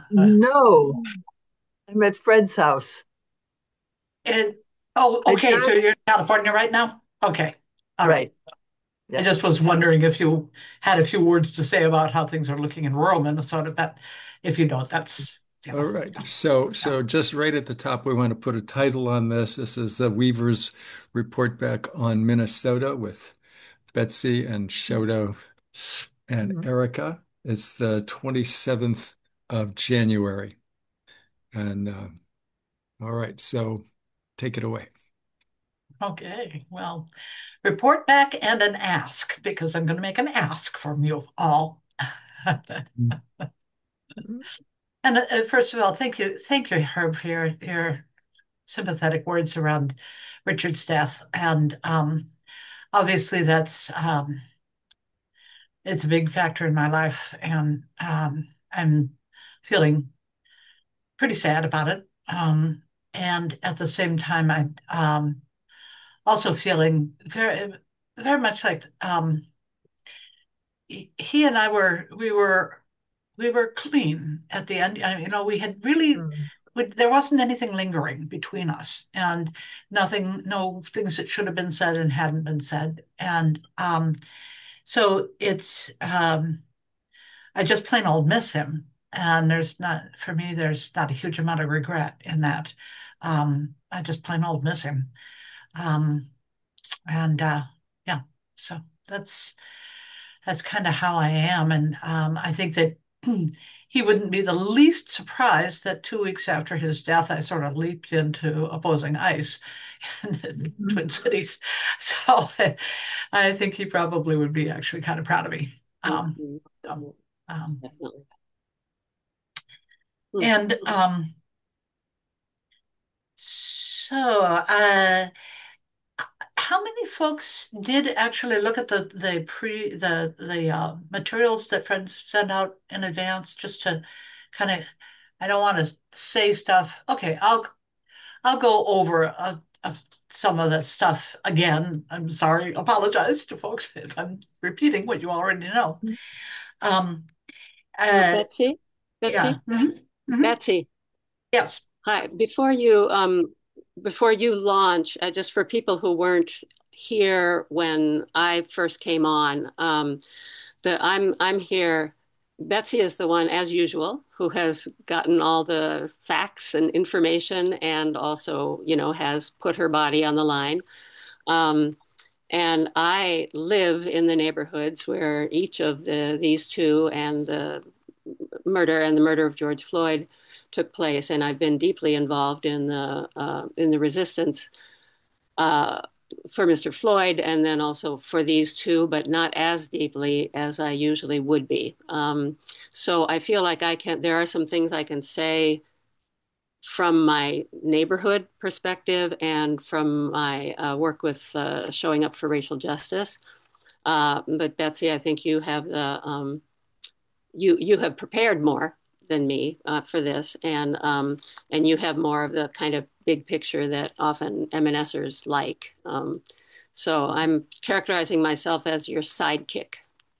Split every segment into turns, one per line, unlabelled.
No, I'm at Fred's house.
And oh,
I
okay. So
just,
you're in California right now? Okay. All right.
right.
I
Yeah.
just was wondering if you had a few words to say about how things are looking in rural Minnesota, but if you don't, that's,
All right.
yeah. Yeah.
So just right at the top, we want to put a title on this. This is the Weaver's Report Back on Minnesota with Betsy and Shoto and
Mhm.
Erica. It's the 27th of January. And all right, so take it away.
Okay. Well, report back and an ask because I'm going to make an ask from you all. And first of all, thank you, Herb, for your sympathetic words around Richard's death. And obviously, that's it's a big factor in my life, and I'm feeling pretty sad about it. And at the same time, I'm also feeling very much like he and I we were clean at the end. You know, we had really
Mhm.
there wasn't anything lingering between us, and nothing, no things that should have been said and hadn't been said, and so it's I just plain old miss him, and there's not for me there's not a huge amount of regret in that. I just plain old miss him, um, and yeah, so that's that's kind of how I am. And I think that he wouldn't be the least surprised that 2 weeks after his death, I sort of leaped into opposing ICE in the
Mhm.
Twin Cities. So I think he probably would be actually kind of proud of me.
Mhm.
So, um,
Definitely. Hmm.
and so, how many folks did actually look at the materials that friends sent out in advance just to kind of I don't want to say stuff. Okay, I'll go over some of the stuff again. I'm sorry, apologize to folks if I'm repeating what you already know. Um, uh,
Betsy,
yeah,
Betsy,
mhm.
Betsy.
Yes.
Hi. Before you launch, just for people who weren't here when I first came on, I'm here. Betsy is the one, as usual, who has gotten all the facts and information, and also, has put her body on the line. Um, and I live in the neighborhoods where each of these two and the murder of George Floyd took place, and I've been deeply involved in the resistance uh, for Mr. Floyd, and then also for these two, but not as deeply as I usually would be. So I feel like I can. There are some things I can say from my neighborhood perspective and from my work with showing up for racial justice. But Betsy, I think you have prepared more than me for this, and you have more of the kind of big picture that often MNSers like. So I'm characterizing myself as your sidekick.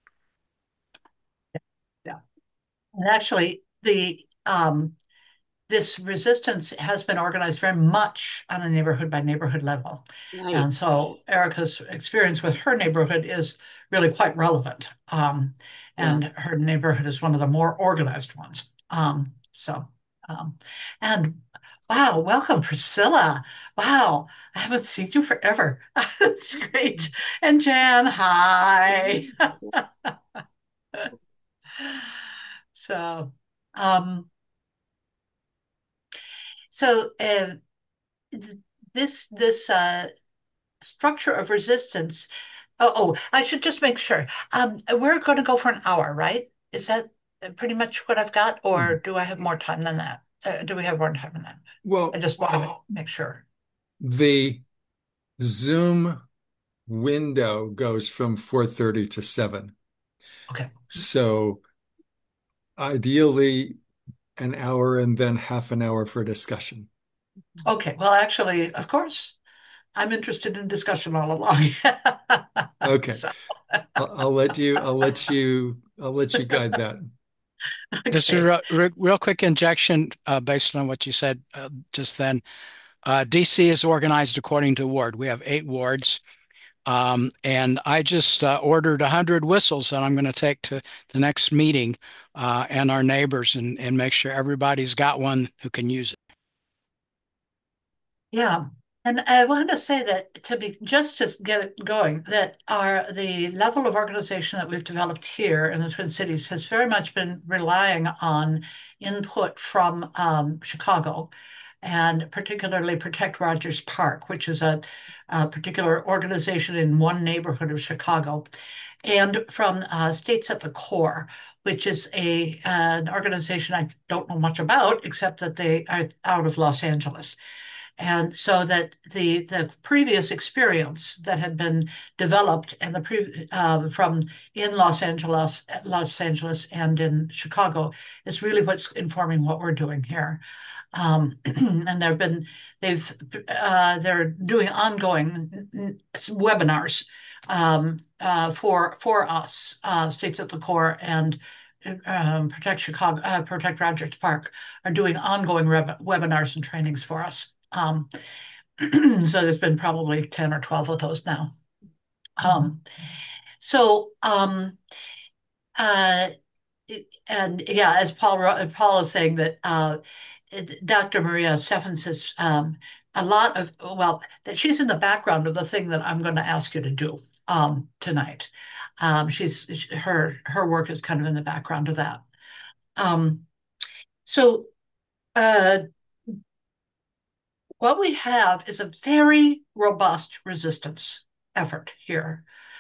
Yeah. And actually, the this resistance has been organized very much on a neighborhood by neighborhood level.
Right.
And so Erica's experience with her neighborhood is really quite relevant.
Yeah.
And her neighborhood is one of the more organized ones. Um, and wow, welcome, Priscilla. Wow, I haven't seen you forever. It's great. And Jan, hi. So, um, so this structure of resistance. I should just make sure. We're going to go for an hour, right? Is that pretty much what I've got, or do I have more time than that? Do we have more time than that? I
Well,
just want to make sure.
the Zoom window goes from 4:30 to 7.
Okay.
So ideally an hour and then half an hour for discussion.
Okay. Well, actually, of course, I'm interested in discussion all along.
Okay.
So,
I'll let you guide that.
Just a
Okay.
real quick injection based on what you said just then. DC is organized according to ward. We have 8 wards. And I just ordered 100 whistles that I'm going to take to the next meeting and our neighbors and make sure everybody's got one who can use it.
Yeah. And I want to say that to be just to get it going, that the level of organization that we've developed here in the Twin Cities has very much been relying on input from Chicago, and particularly Protect Rogers Park, which is a particular organization in one neighborhood of Chicago, and from States at the Core, which is an organization I don't know much about, except that they are out of Los Angeles. And so that the previous experience that had been developed and from in Los Angeles and in Chicago is really what's informing what we're doing here. And they're doing ongoing webinars for us, States at the Core and Protect Rogers Park are doing ongoing webinars and trainings for us. So there's been probably 10 or 12 of those now. So, uh, and yeah, as Paul is saying that Dr. Maria Steffens says that she's in the background of the thing that I'm going to ask you to do tonight. Her work is kind of in the background of that. So what we have is a very robust resistance effort here.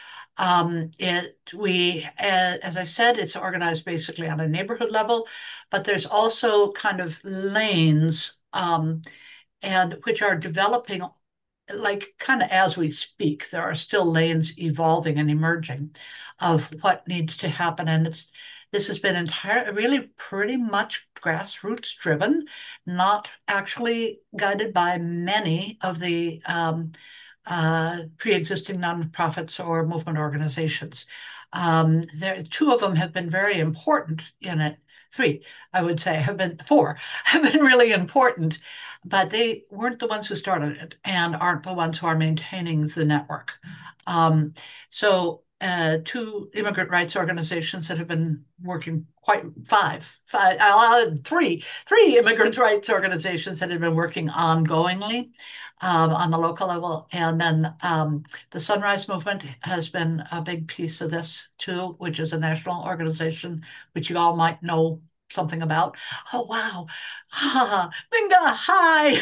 As I said, it's organized basically on a neighborhood level, but there's also kind of lanes, and which are developing like kind of as we speak. There are still lanes evolving and emerging of what needs to happen, and this has been really pretty much grassroots driven, not actually guided by many of the pre-existing nonprofits or movement organizations. Two of them have been very important in it. Three, I would say, four have been really important, but they weren't the ones who started it and aren't the ones who are maintaining the network. So two immigrant rights organizations that have been working three immigrant rights organizations that have been working ongoingly on the local level. And then the Sunrise Movement has been a big piece of this too, which is a national organization, which you all might know something about. Oh, wow. Minga, hi.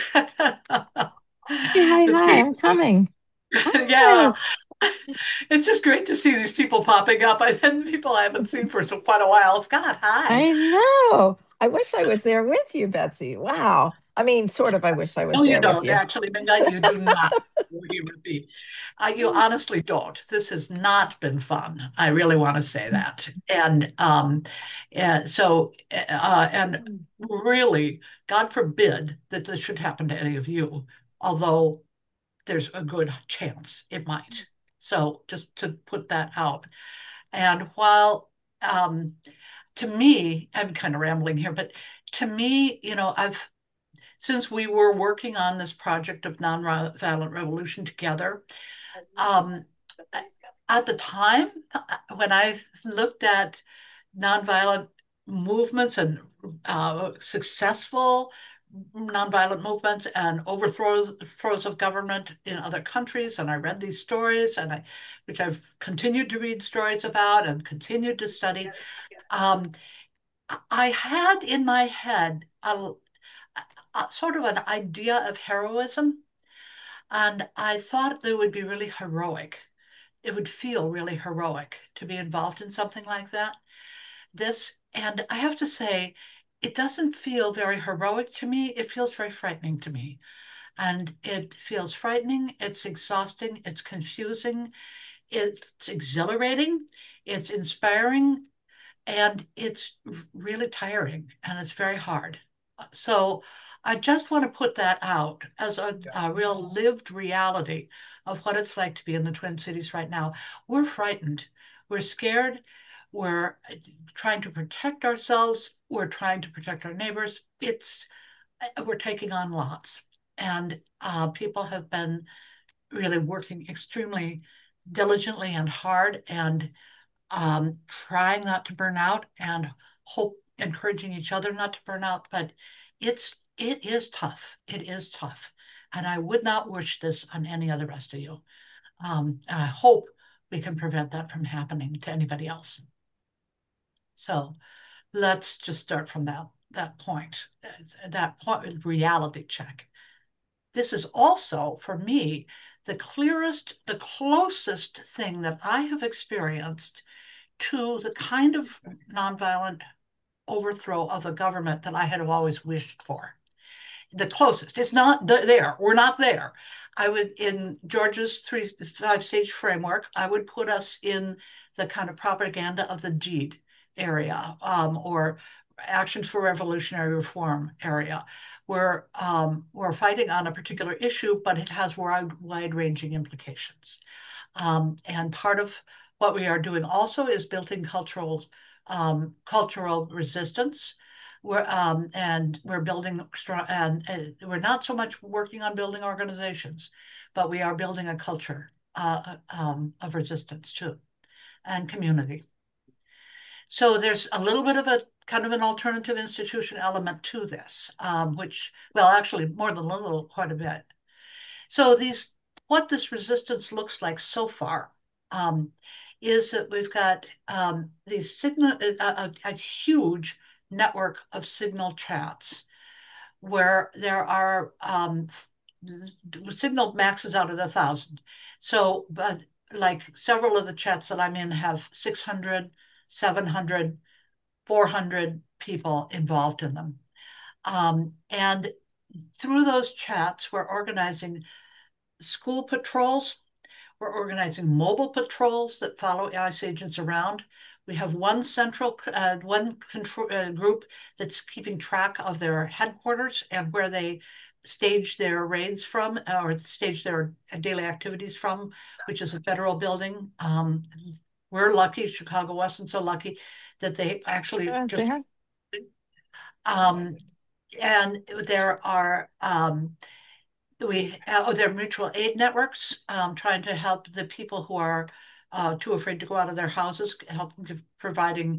Hi,
It's
hi,
great
I'm
to see.
coming.
Yeah,
Hi.
it's just great to see these people popping up and people I haven't seen for quite a while. Scott, hi.
I know. I wish I was there with you, Betsy. Wow. I mean, sort of, I wish I was
No, you
there with
don't.
you.
Actually, Minga, you do not. You would be. You honestly don't. This has not been fun. I really want to say that. And really, God forbid that this should happen to any of you, although there's a good chance it might. So just to put that out. And while to me, I'm kind of rambling here, but to me, since we were working on this project of nonviolent revolution together, um, at the time when I looked at nonviolent movements and successful nonviolent movements and overthrows of government in other countries, and I read these stories, which I've continued to read stories about and continued to study. I had in my head a sort of an idea of heroism, and I thought it would be really heroic. It would feel really heroic to be involved in something like that. And I have to say, it doesn't feel very heroic to me. It feels very frightening to me. And it feels frightening, it's exhausting, it's confusing, it's exhilarating, it's inspiring, and it's really tiring and it's very hard. So I just want to put that out as a real lived reality of what it's like to be in the Twin Cities right now. We're frightened, we're scared, We're trying to protect ourselves. We're trying to protect our neighbors. We're taking on lots. And people have been really working extremely diligently and hard and trying not to burn out and encouraging each other not to burn out. But it is tough. It is tough. And I would not wish this on any of the rest of you. And I hope we can prevent that from happening to anybody else. So let's just start from that point, reality check. This is also, for me, the closest thing that I have experienced to the kind of nonviolent overthrow of the government that I had always wished for. The closest. It's not there. We're not there. I would, in Georgia's 5-stage framework, I would put us in the kind of propaganda of the deed area, or Actions for Revolutionary Reform area, where we're fighting on a particular issue, but it has wide-ranging implications. And part of what we are doing also is building cultural resistance. We're building strong, and we're not so much working on building organizations, but we are building a culture of resistance too, and community. So there's a little bit of a kind of an alternative institution element to this, which, well, actually more than a little, quite a bit. So what this resistance looks like so far is that we've got these a huge network of Signal chats where there are Signal maxes out at 1,000. So, but like several of the chats that I'm in have 600, 700, 400 people involved in them. And through those chats, we're organizing school patrols. We're organizing mobile patrols that follow ICE agents around. We have one group that's keeping track of their headquarters and where they stage their raids from, or stage their daily activities from, which is a federal building. We're lucky, Chicago wasn't so lucky, that they actually just... and there are... there are mutual aid networks trying to help the people who are too afraid to go out of their houses, help them providing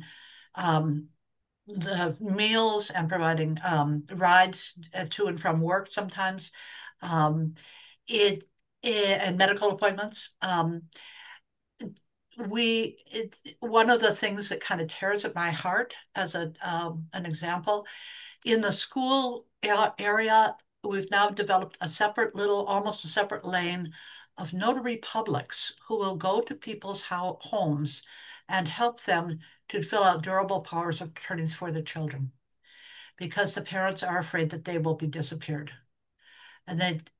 the meals and providing rides to and from work sometimes, and medical appointments. One of the things that kind of tears at my heart, as an example, in the school area, we've now developed almost a separate lane of notary publics who will go to people's homes and help them to fill out durable powers of attorneys for the children, because the parents are afraid that they will be disappeared. And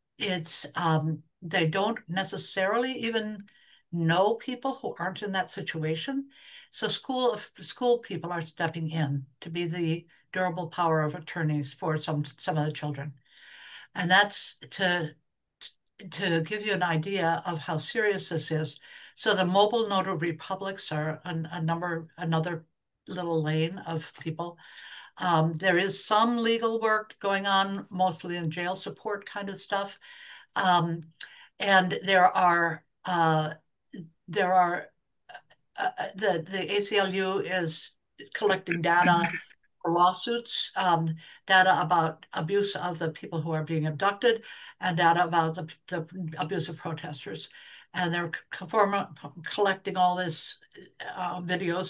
they don't necessarily even know people who aren't in that situation. So school people are stepping in to be the durable power of attorneys for some of the children. And that's to give you an idea of how serious this is. So the mobile notary publics are another little lane of people. There is some legal work going on, mostly in jail support kind of stuff. And there are the ACLU is collecting data for lawsuits, data about abuse of the people who are being abducted, and data about the abuse of protesters. And they're collecting all this videos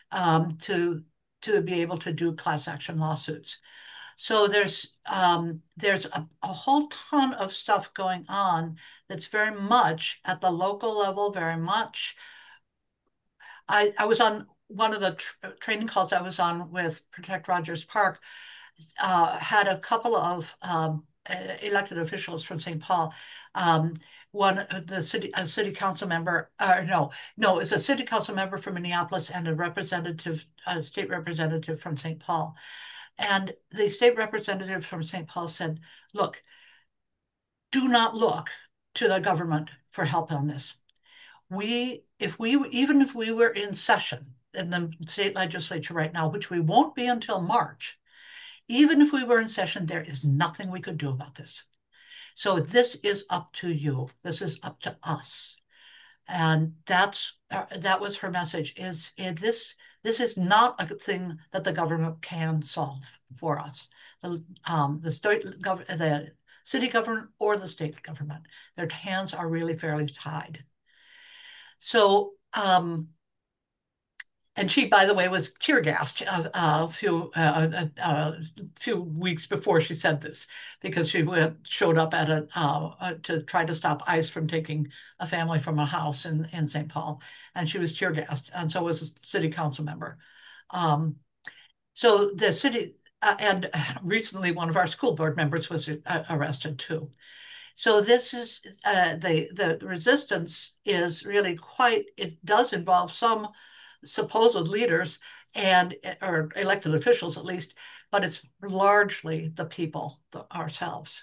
to be able to do class action lawsuits. So there's a whole ton of stuff going on that's very much at the local level, very much. I was on one of the training calls I was on with Protect Rogers Park, had a couple of elected officials from St. Paul. A city council member, it's a city council member from Minneapolis and a state representative from St. Paul. And the state representative from St. Paul said, look, do not look to the government for help on this. Even if we were in session, in the state legislature right now, which we won't be until March, even if we were in session, there is nothing we could do about this. So this is up to you. This is up to us. And that was her message, is this is not a thing that the government can solve for us. The city government or the state government, their hands are really fairly tied. So, and she, by the way, was tear gassed a few weeks before she said this, because she showed up at to try to stop ICE from taking a family from a house in St. Paul, and she was tear gassed, and so was a city council member. So the city, and recently one of our school board members was arrested too. So this is the resistance is really quite. It does involve some supposed leaders or elected officials at least, but it's largely the people ourselves.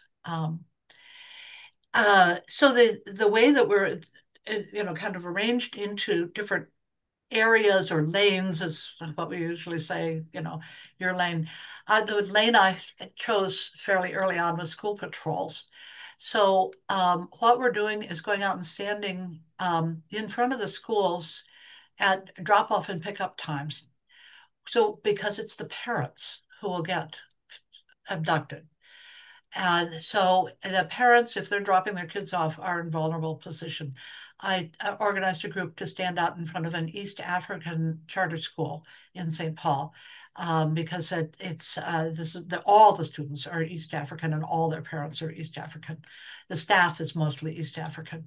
So the way that we're kind of arranged into different areas or lanes is what we usually say, your lane. The lane I chose fairly early on was school patrols. So what we're doing is going out and standing in front of the schools at drop-off and pick-up times. So because it's the parents who will get abducted. And so the parents, if they're dropping their kids off, are in vulnerable position. I organized a group to stand out in front of an East African charter school in St. Paul, because all the students are East African and all their parents are East African. The staff is mostly East African.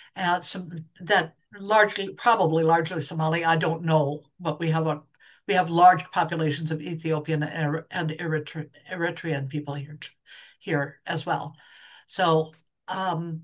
Probably largely Somali. I don't know, but we have large populations of Ethiopian and Eritrean people here as well. So, and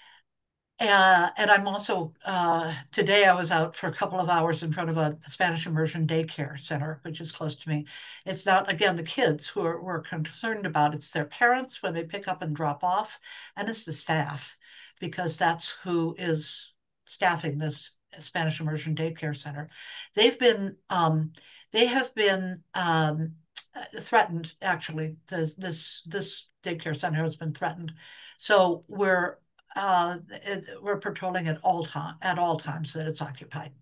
I'm also, today I was out for a couple of hours in front of a Spanish immersion daycare center, which is close to me. It's not, again, the kids who we're concerned about. It's their parents when they pick up and drop off, and it's the staff, because that's who is staffing this Spanish immersion daycare center. They have been threatened, actually. This daycare center has been threatened. So we're patrolling at all times that it's occupied.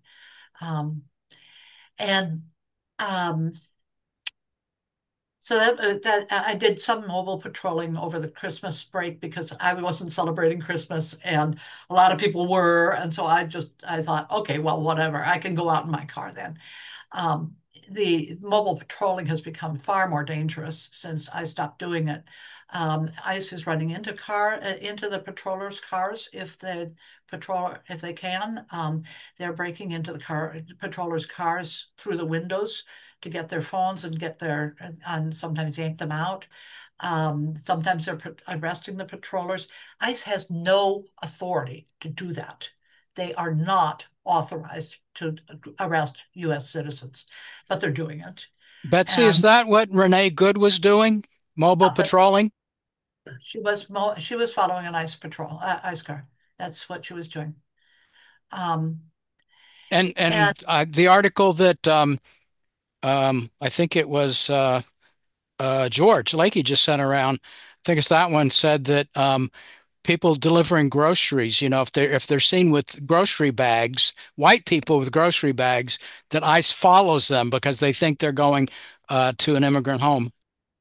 So that I did some mobile patrolling over the Christmas break because I wasn't celebrating Christmas and a lot of people were. And so I thought, okay, well, whatever, I can go out in my car then. The mobile patrolling has become far more dangerous since I stopped doing it. ICE is running into the patrollers' cars if they can. They're breaking into the patrollers' cars through the windows to get their phones and sometimes yank them out. Sometimes they're arresting the patrollers. ICE has no authority to do that. They are not authorized to arrest U.S. citizens, but they're doing it.
Betsy, is that what Renee Good was doing? Mobile patrolling?
She was following an ICE car. That's what she was doing.
And the article that I think it was George Lakey just sent around, I think it's that one, said that people delivering groceries, if they're seen with grocery bags, white people with grocery bags, that ICE follows them because they think they're going to an immigrant home.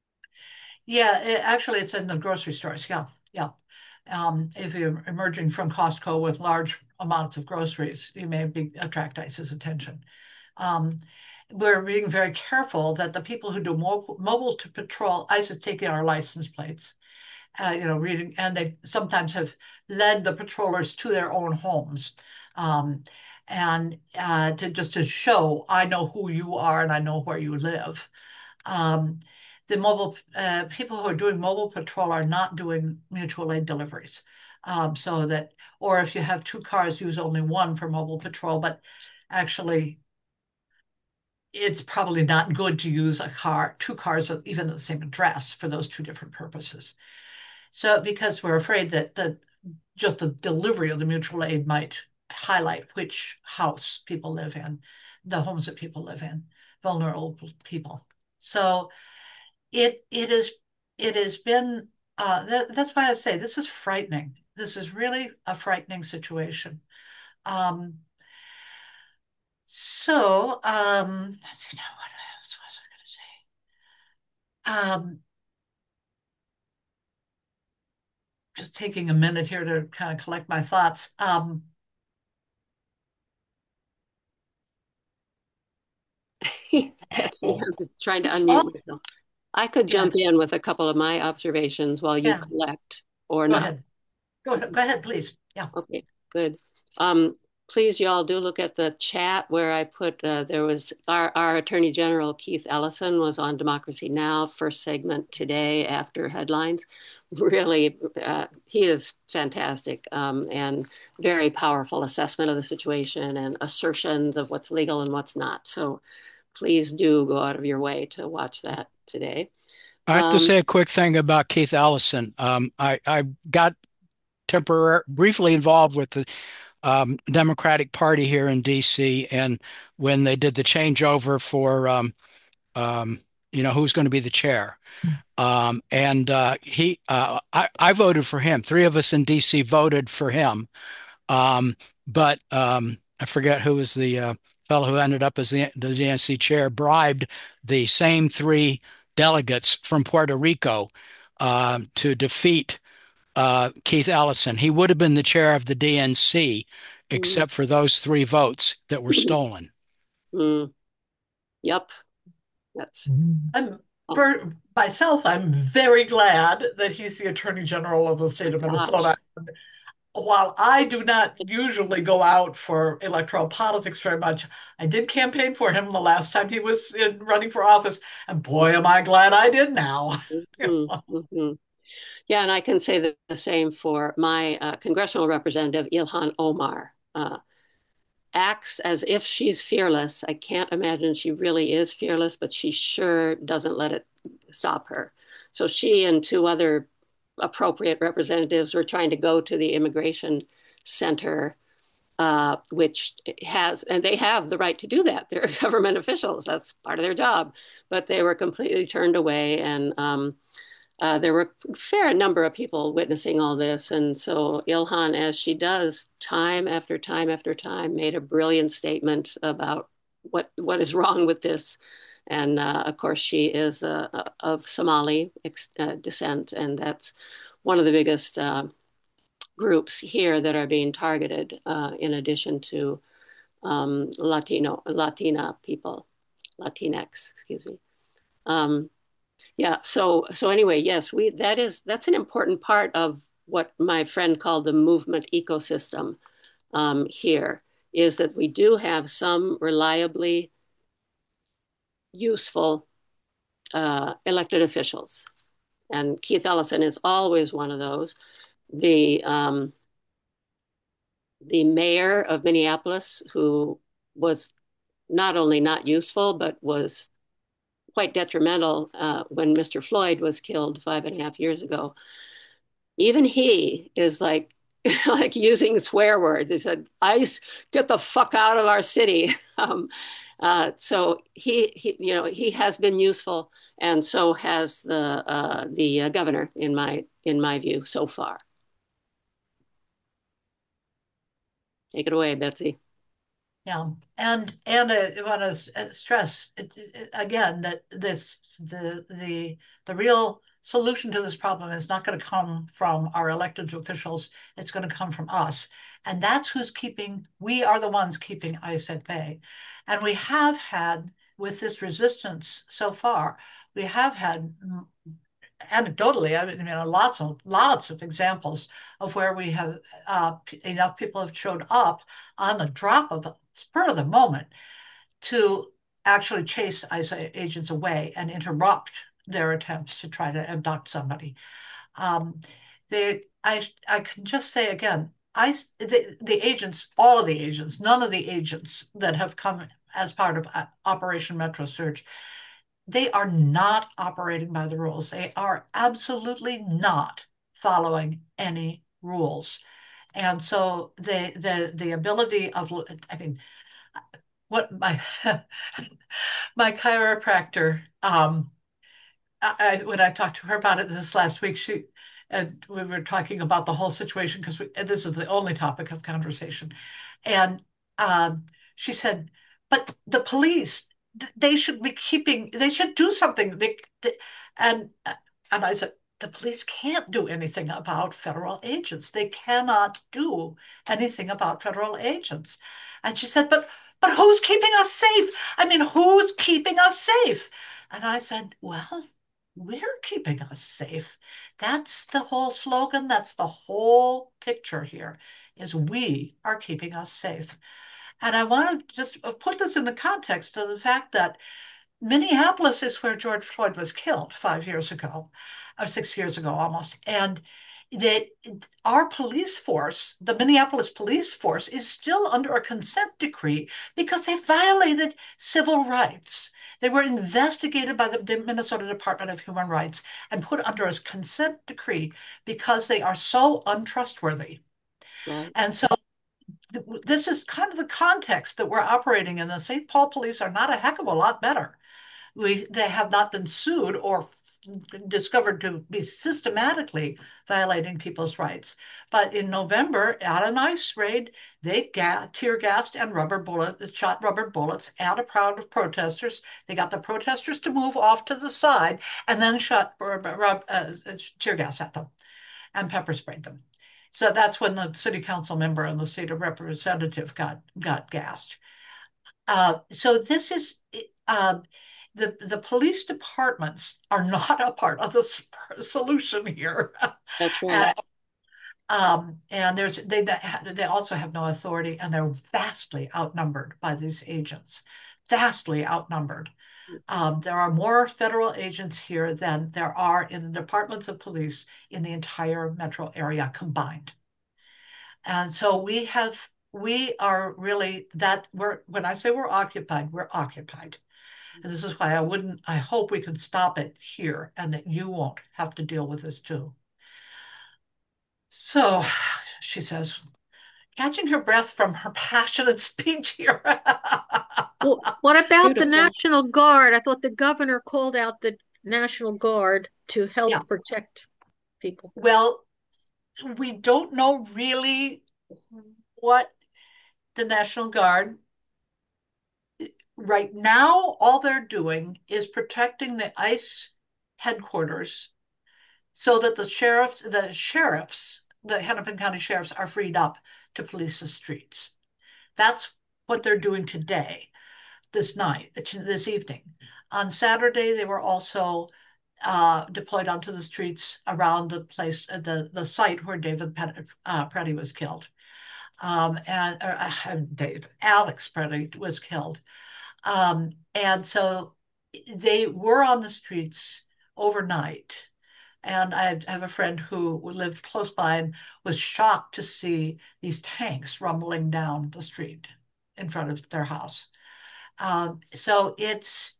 Yeah, actually, it's in the grocery stores. Yeah. If you're emerging from Costco with large amounts of groceries, you may attract ICE's attention. We're being very careful that the people who do mobile to patrol, ICE is taking our license plates. Reading, and they sometimes have led the patrollers to their own homes, and to show, I know who you are and I know where you live. The mobile people who are doing mobile patrol are not doing mutual aid deliveries, or if you have two cars, use only one for mobile patrol. But actually, it's probably not good to use two cars, even at the same address, for those two different purposes. So because we're afraid that just the delivery of the mutual aid might highlight which house people live in. the homes that people live in, vulnerable people. So it has been that's why I say this is frightening. This is really a frightening situation. Um, let's see now, what else was I going to say? Just taking a minute here to kind of collect my thoughts.
Betsy, I'm trying to
It's
unmute
also,
myself. I could
yeah,
jump in with a couple of my observations while you
yeah,
collect or
go
not.
ahead. Go ahead, please. Yeah.
Okay, good. Um, Please, y'all do look at the chat where I put, there was our Attorney General, Keith Ellison, was on Democracy Now! First segment today after headlines. Really, he is fantastic and very powerful assessment of the situation and assertions of what's legal and what's not. So please do go out of your way to watch that today.
I have to say a quick thing about Keith Ellison. I got briefly involved with the Democratic Party here in DC, and when they did the changeover for who's going to be the chair. I voted for him. Three of us in DC voted for him. But I forget who was the fellow who ended up as the DNC chair, bribed the same three delegates from Puerto Rico to defeat Keith Ellison. He would have been the chair of the DNC, except for those three votes that were stolen.
Yep. That's.
For myself, I'm very glad that he's the Attorney General of the state of Minnesota. While I do not usually go out for electoral politics very much, I did campaign for him the last time he was running for office, and boy, am I glad I did now.
Yeah, and I can say the same for my congressional representative, Ilhan Omar. Acts as if she's fearless. I can't imagine she really is fearless, but she sure doesn't let it stop her. So she and two other appropriate representatives were trying to go to the immigration center, which has, and they have the right to do that. They're government officials. That's part of their job. But they were completely turned away. And there were a fair number of people witnessing all this. And so Ilhan, as she does time after time after time, made a brilliant statement about what is wrong with this. And of course, she is of Somali descent, and that's one of the biggest groups here that are being targeted, in addition to Latina people, Latinx, excuse me. Yeah. So anyway, yes, that's an important part of what my friend called the movement ecosystem here, is that we do have some reliably useful elected officials, and Keith Ellison is always one of those. The mayor of Minneapolis, who was not only not useful, but was quite detrimental when Mr. Floyd was killed 5.5 years ago. Even he is like using swear words. He said, "ICE, get the fuck out of our city." So he has been useful, and so has the governor in my view so far. Take it away, Betsy.
Yeah, and I want to stress again that the real solution to this problem is not going to come from our elected officials. It's going to come from us, and that's we are the ones keeping ICE at bay. And we have had, with this resistance so far, we have had anecdotally, I mean, lots of examples of where we have enough people have showed up on the drop of the spur of the moment to actually chase ICE agents away and interrupt their attempts to try to abduct somebody. I can just say again, the agents, all of the agents, none of the agents that have come as part of Operation Metro Surge, they are not operating by the rules. They are absolutely not following any rules. And so the ability of, I mean, what my my chiropractor, when I talked to her about it this last week, and we were talking about the whole situation because this is the only topic of conversation, and she said, "But the police, they should be they should do something." And and I said, "The police can't do anything about federal agents. They cannot do anything about federal agents." And she said, "But who's keeping us safe? I mean, who's keeping us safe?" And I said, "Well, we're keeping us safe. That's the whole slogan. That's the whole picture here, is we are keeping us safe." And I want to just put this in the context of the fact that Minneapolis is where George Floyd was killed 5 years ago, or 6 years ago almost. And that our police force, the Minneapolis police force, is still under a consent decree because they violated civil rights. They were investigated by the Minnesota Department of Human Rights and put under a consent decree because they are so untrustworthy.
Right.
And so this is kind of the context that we're operating in. The St. Paul police are not a heck of a lot better. They have not been sued or discovered to be systematically violating people's rights. But in November, at an ICE raid, they tear gassed and shot rubber bullets at a crowd of protesters. They got the protesters to move off to the side and then shot tear gas at them and pepper sprayed them. So that's when the city council member and the state representative got gassed. So this is the police departments are not a part of the solution here.
That's right.
And they also have no authority, and they're vastly outnumbered by these agents, vastly outnumbered. There are more federal agents here than there are in the departments of police in the entire metro area combined. And so we are really when I say we're occupied, we're occupied. And this is why I hope we can stop it here and that you won't have to deal with this too. So she says, catching her breath from her passionate speech here.
Well, what about the
Beautiful.
National Guard? I thought the governor called out the National Guard to help
Yeah.
protect people.
Well, we don't know really what the National Guard, right now, all they're doing is protecting the ICE headquarters so that the Hennepin County sheriffs are freed up to police the streets. That's what they're doing today, this evening. On Saturday, they were also deployed onto the streets around the place, the site where David Preddy was killed. Alex Preddy was killed. And so they were on the streets overnight. And I have a friend who lived close by and was shocked to see these tanks rumbling down the street in front of their house. So it's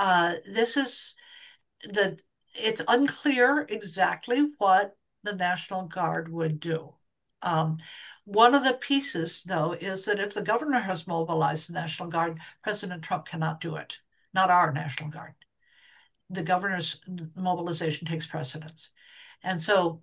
unclear exactly what the National Guard would do. One of the pieces, though, is that if the governor has mobilized the National Guard, President Trump cannot do it, not our National Guard. The governor's mobilization takes precedence. And so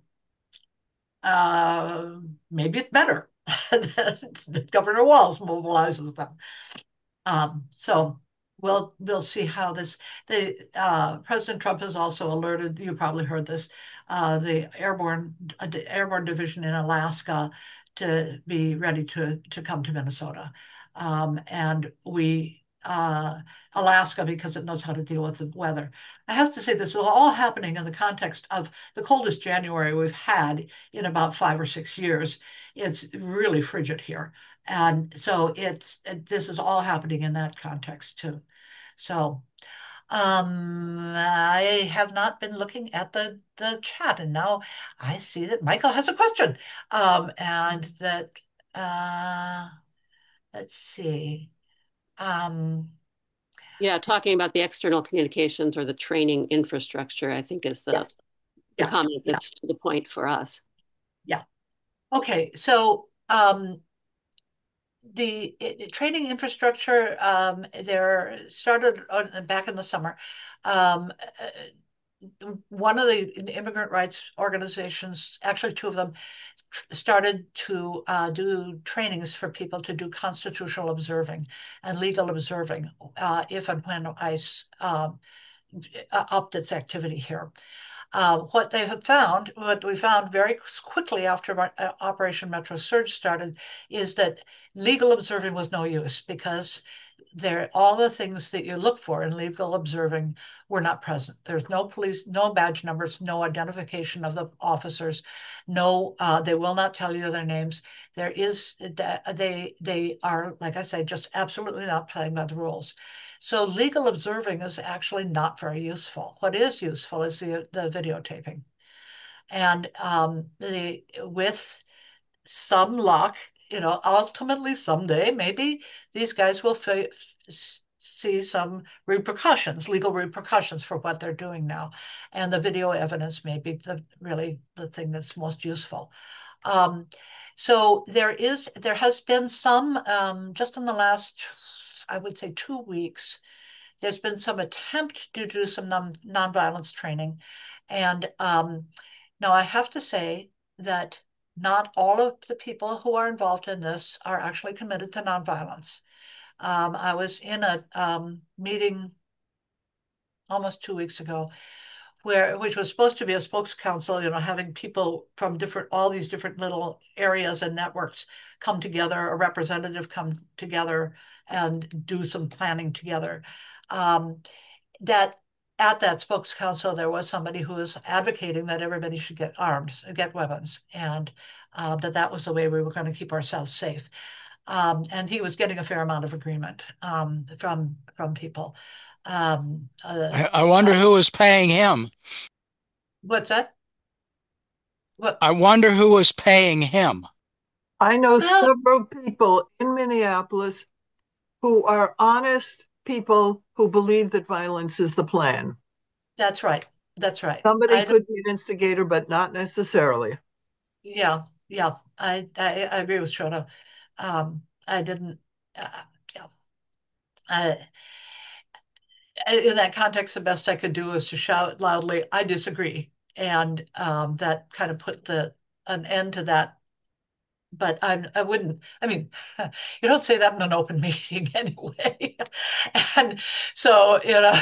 maybe it's better that Governor Walz mobilizes them. So we'll see how this. President Trump has also alerted. You probably heard this. The airborne division in Alaska to be ready to come to Minnesota, and Alaska, because it knows how to deal with the weather. I have to say this is all happening in the context of the coldest January we've had in about 5 or 6 years. It's really frigid here. And so this is all happening in that context too. So I have not been looking at the chat, and now I see that Michael has a question. And that let's see.
Yeah, talking about the external communications or the training infrastructure, I think is the comment that's to the point for us.
Yeah. Okay. So the training infrastructure, there started back in the summer. Um, One of the immigrant rights organizations, actually two of them, started to do trainings for people to do constitutional observing and legal observing if and when ICE upped its activity here. What we found very quickly after Operation Metro Surge started, is that legal observing was no use because all the things that you look for in legal observing were not present. There's no police, no badge numbers, no identification of the officers, no, they will not tell you their names. There is they are, like I say, just absolutely not playing by the rules. So legal observing is actually not very useful. What is useful is the videotaping. And with some luck, ultimately someday, maybe these guys will see some repercussions, legal repercussions for what they're doing now. And the video evidence may be really the thing that's most useful. So there has been some, just in the last, I would say 2 weeks, there's been some attempt to do some nonviolence training. And now I have to say that not all of the people who are involved in this are actually committed to nonviolence. I was in a meeting almost 2 weeks ago, which was supposed to be a spokes council, having people from all these different little areas and networks come together, a representative come together and do some planning together. That at that spokes council, there was somebody who was advocating that everybody should get arms, get weapons, and that was the way we were going to keep ourselves safe. And he was getting a fair amount of agreement from people.
I wonder who was paying him.
What's that? What?
I wonder who was paying him.
I know several people in Minneapolis who are honest people who believe that violence is the plan.
That's right. That's right.
Somebody could be an instigator, but not necessarily.
Yeah, yeah. I agree with Shona. I didn't. Yeah. In that context, the best I could do was to shout loudly, "I disagree," and that kind of put an end to that. But I wouldn't. I mean, you don't say that in an open meeting anyway. And so,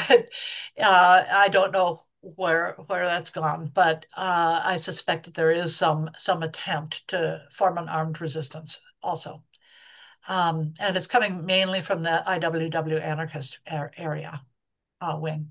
I don't know where that's gone, but I suspect that there is some attempt to form an armed resistance also. And it's coming mainly from the IWW anarchist area wing.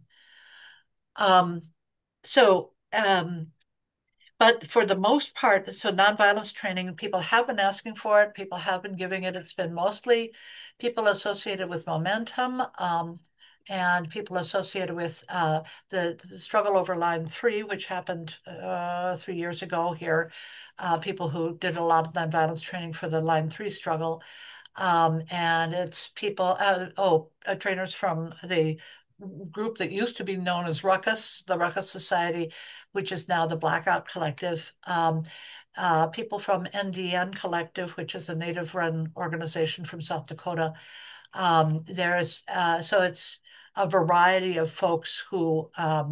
So, but for the most part, so nonviolence training, people have been asking for it. People have been giving it. It's been mostly people associated with Momentum, and people associated with the struggle over Line 3, which happened 3 years ago here. People who did a lot of nonviolence training for the Line 3 struggle. And it's people, trainers from the group that used to be known as Ruckus, the Ruckus Society, which is now the Blackout Collective. People from NDN Collective, which is a native-run organization from South Dakota. So it's a variety of folks who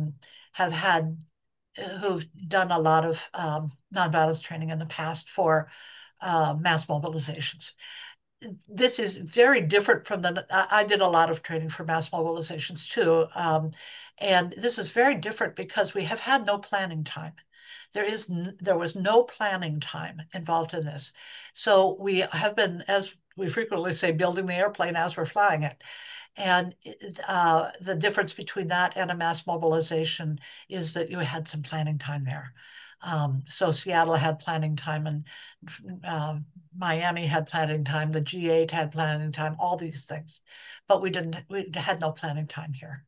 who've done a lot of nonviolence training in the past for mass mobilizations. This is very different from I did a lot of training for mass mobilizations too. And this is very different because we have had no planning time. There was no planning time involved in this. So we have been, as we frequently say, building the airplane as we're flying it. And the difference between that and a mass mobilization is that you had some planning time there. So Seattle had planning time, and Miami had planning time, the G8 had planning time, all these things. But we had no planning time here.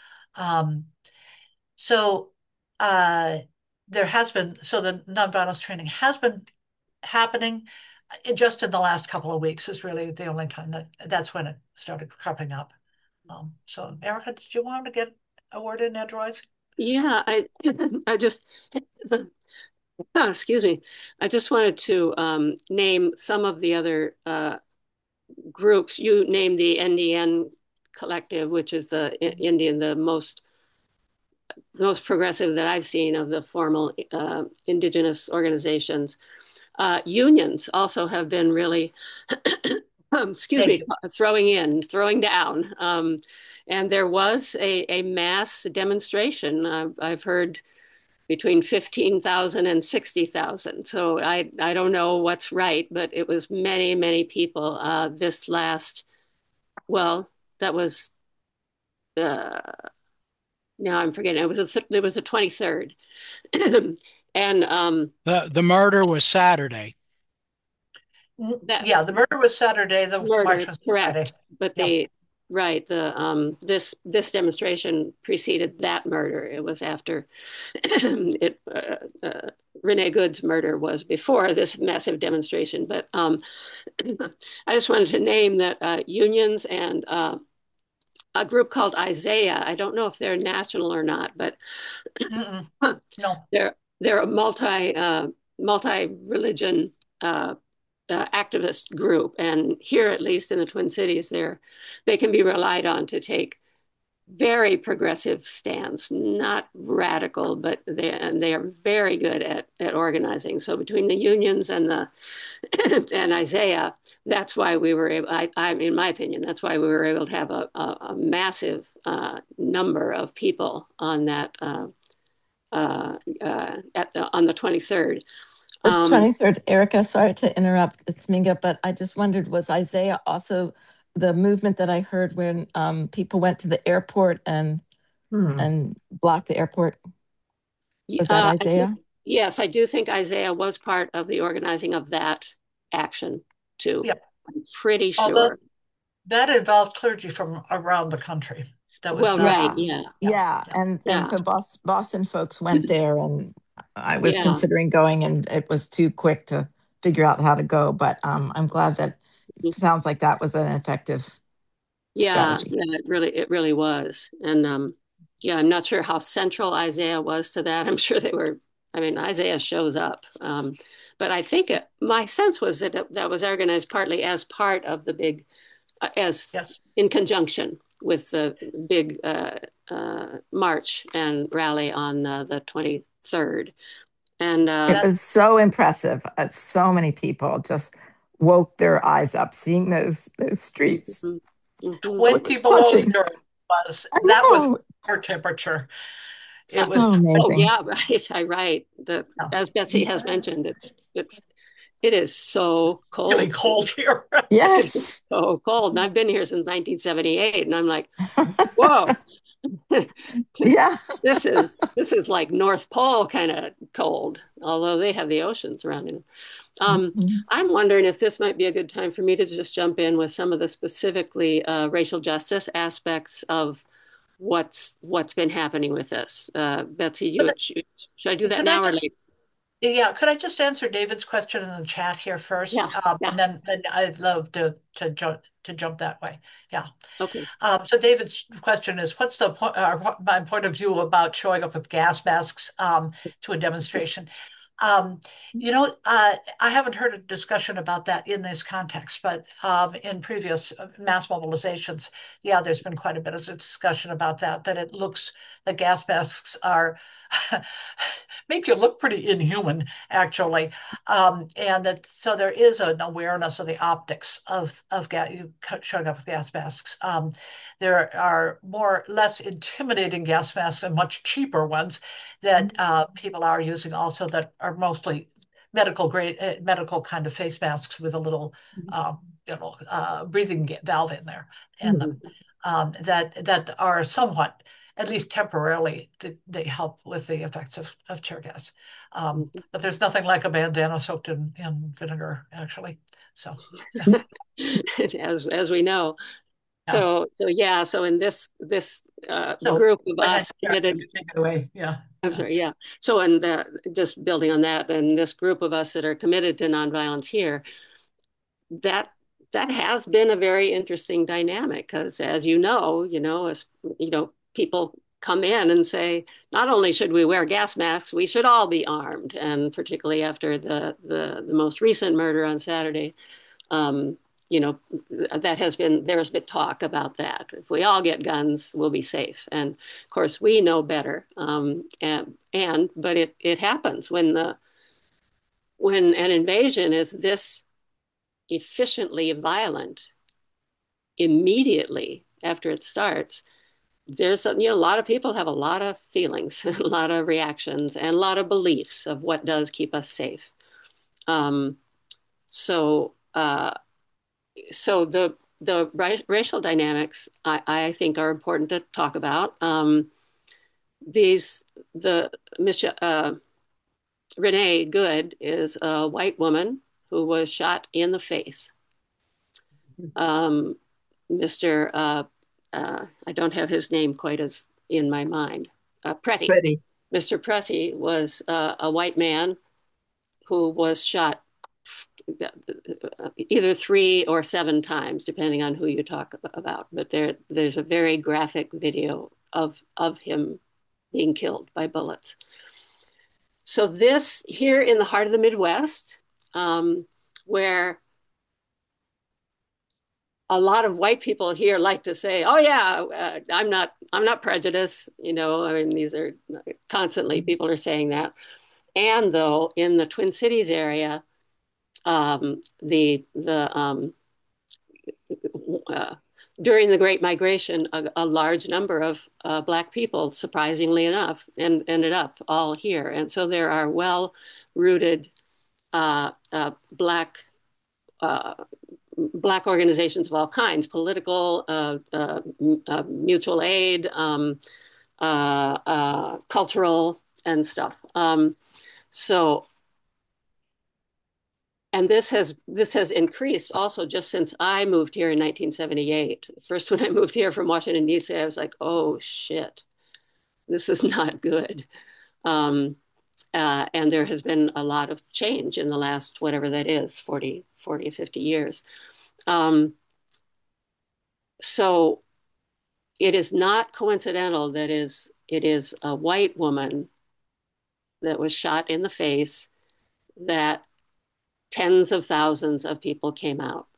So there has been, so the nonviolence training has been happening. Just in the last couple of weeks is really the only time that's when it started cropping up. So Erica, did you want to get a word in edgewise?
Yeah, I just excuse me. I just wanted to name some of the other groups. You named the NDN Collective, which is the Indian, the most progressive that I've seen of the formal indigenous organizations. Unions also have been really, throwing down. And there was a mass demonstration. I've heard between 15,000 and 60,000. So I don't know what's right, but it was many, many people this last, well, that was, now I'm forgetting, it was the 23rd. And
The murder was Saturday.
The murder was Saturday, the march was
correct.
Friday.
But this demonstration preceded that murder. It was after Renee Good's murder was before this massive demonstration. But I just wanted to name that unions and a group called Isaiah. I don't know if they're national or not, but
no,
they're a multi-religion activist group, and here, at least in the Twin Cities, they can be relied on to take very progressive stands, not radical, but they are very good at organizing. So between the unions and and Isaiah, that's why we were able. In my opinion, that's why we were able to have a massive number of people on that on the 23rd.
The 23rd, Erica, sorry to interrupt. It's Minga, but I just wondered, was Isaiah also the movement that I heard when people went to the airport and blocked the airport? Was that Isaiah?
Yes, I do think Isaiah was part of the organizing of that action too.
Yep.
I'm pretty sure.
Although that involved clergy from around the country. That was
right,
yeah. And so Boston folks went there, and I was considering going, and it was too quick to figure out how to go. But I'm glad that it sounds like that was an effective strategy.
Yeah, it really was. And I'm not sure how central Isaiah was to that. I'm sure they were. I mean, Isaiah shows up, but I think my sense was that that was organized partly as part of the big, in conjunction with the big march and rally on the 23rd. And
it was so impressive. So many people just woke their eyes up seeing those streets.
20 below zero was our temperature.
It was amazing.
Oh yeah, right. As Betsy has mentioned, it is so cold.
Really cold here.
Yes.
It's so cold. And I've been here since 1978, and I'm like, whoa.
Yeah.
This is like North Pole kind of cold, although they have the oceans around them. I'm wondering if this might be a good time for me to just jump in with some of the specifically racial justice aspects of what's been happening with this. Betsy, should I do that now or later?
Yeah, could I just answer David's question in the chat here first?
Yeah.
And then I'd love to jump that way. Yeah.
Okay.
So David's question is, what's my point of view about showing up with gas masks to a demonstration? I haven't heard a discussion about that in this context, but in previous mass mobilizations, there's been quite a bit of discussion about that it looks like gas masks are make you look pretty inhuman, actually. So there is an awareness of the optics of showing up with gas masks. There are less intimidating gas masks and much cheaper ones that people are using also that are mostly medical grade, medical kind of face masks with a little, breathing valve in there, and that are somewhat, at least temporarily, they help with the effects of tear gas. But there's nothing like a bandana soaked in vinegar, actually. So,
as we know. So in this group of us committed.
Take it away. Yeah.
I'm sorry. Yeah. So just building on that, and this group of us that are committed to nonviolence here, that has been a very interesting dynamic because, as people come in and say, not only should we wear gas masks, we should all be armed, and particularly after the most recent murder on Saturday. you know, there's been talk about that. If we all get guns, we'll be safe. And of course, we know better. But it happens when an invasion is this efficiently violent immediately after it starts. There's a lot of people have a lot of feelings, a lot of reactions, and a lot of beliefs of what does keep us safe. So the racial dynamics, I think, are important to talk about. Renee Good is a white woman who was shot in the face. Mr. I don't have his name quite as in my mind. Pretty. Mr. Pretty was a white man who was shot either 3 or 7 times, depending on who you talk about. But there's a very graphic video of him being killed by bullets. So this here in the heart of the Midwest, where a lot of white people here like to say, "Oh yeah, I'm not prejudiced." I mean, these are constantly people are saying that. And though in the Twin Cities area, during the Great Migration, a large number of Black people, surprisingly enough, ended up all here. And so there are well-rooted Black organizations of all kinds, political, mutual aid, cultural, and stuff. And this has increased also just since I moved here in 1978. First, when I moved here from Washington, D.C., I was like, oh, shit, this is not good. And there has been a lot of change in the last, whatever that is, 40, 50 years. So it is not coincidental that it is a white woman that was shot in the face that tens of thousands of people came out.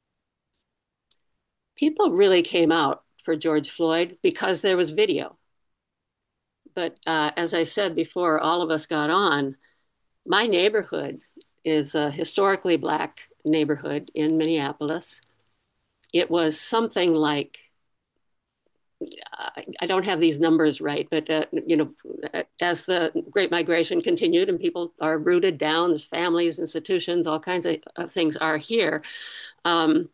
People really came out for George Floyd because there was video. But as I said before, all of us got on, my neighborhood is a historically Black neighborhood in Minneapolis. It was something like, I don't have these numbers right, but as the Great Migration continued and people are rooted down, there's families, institutions, all kinds of things are here. The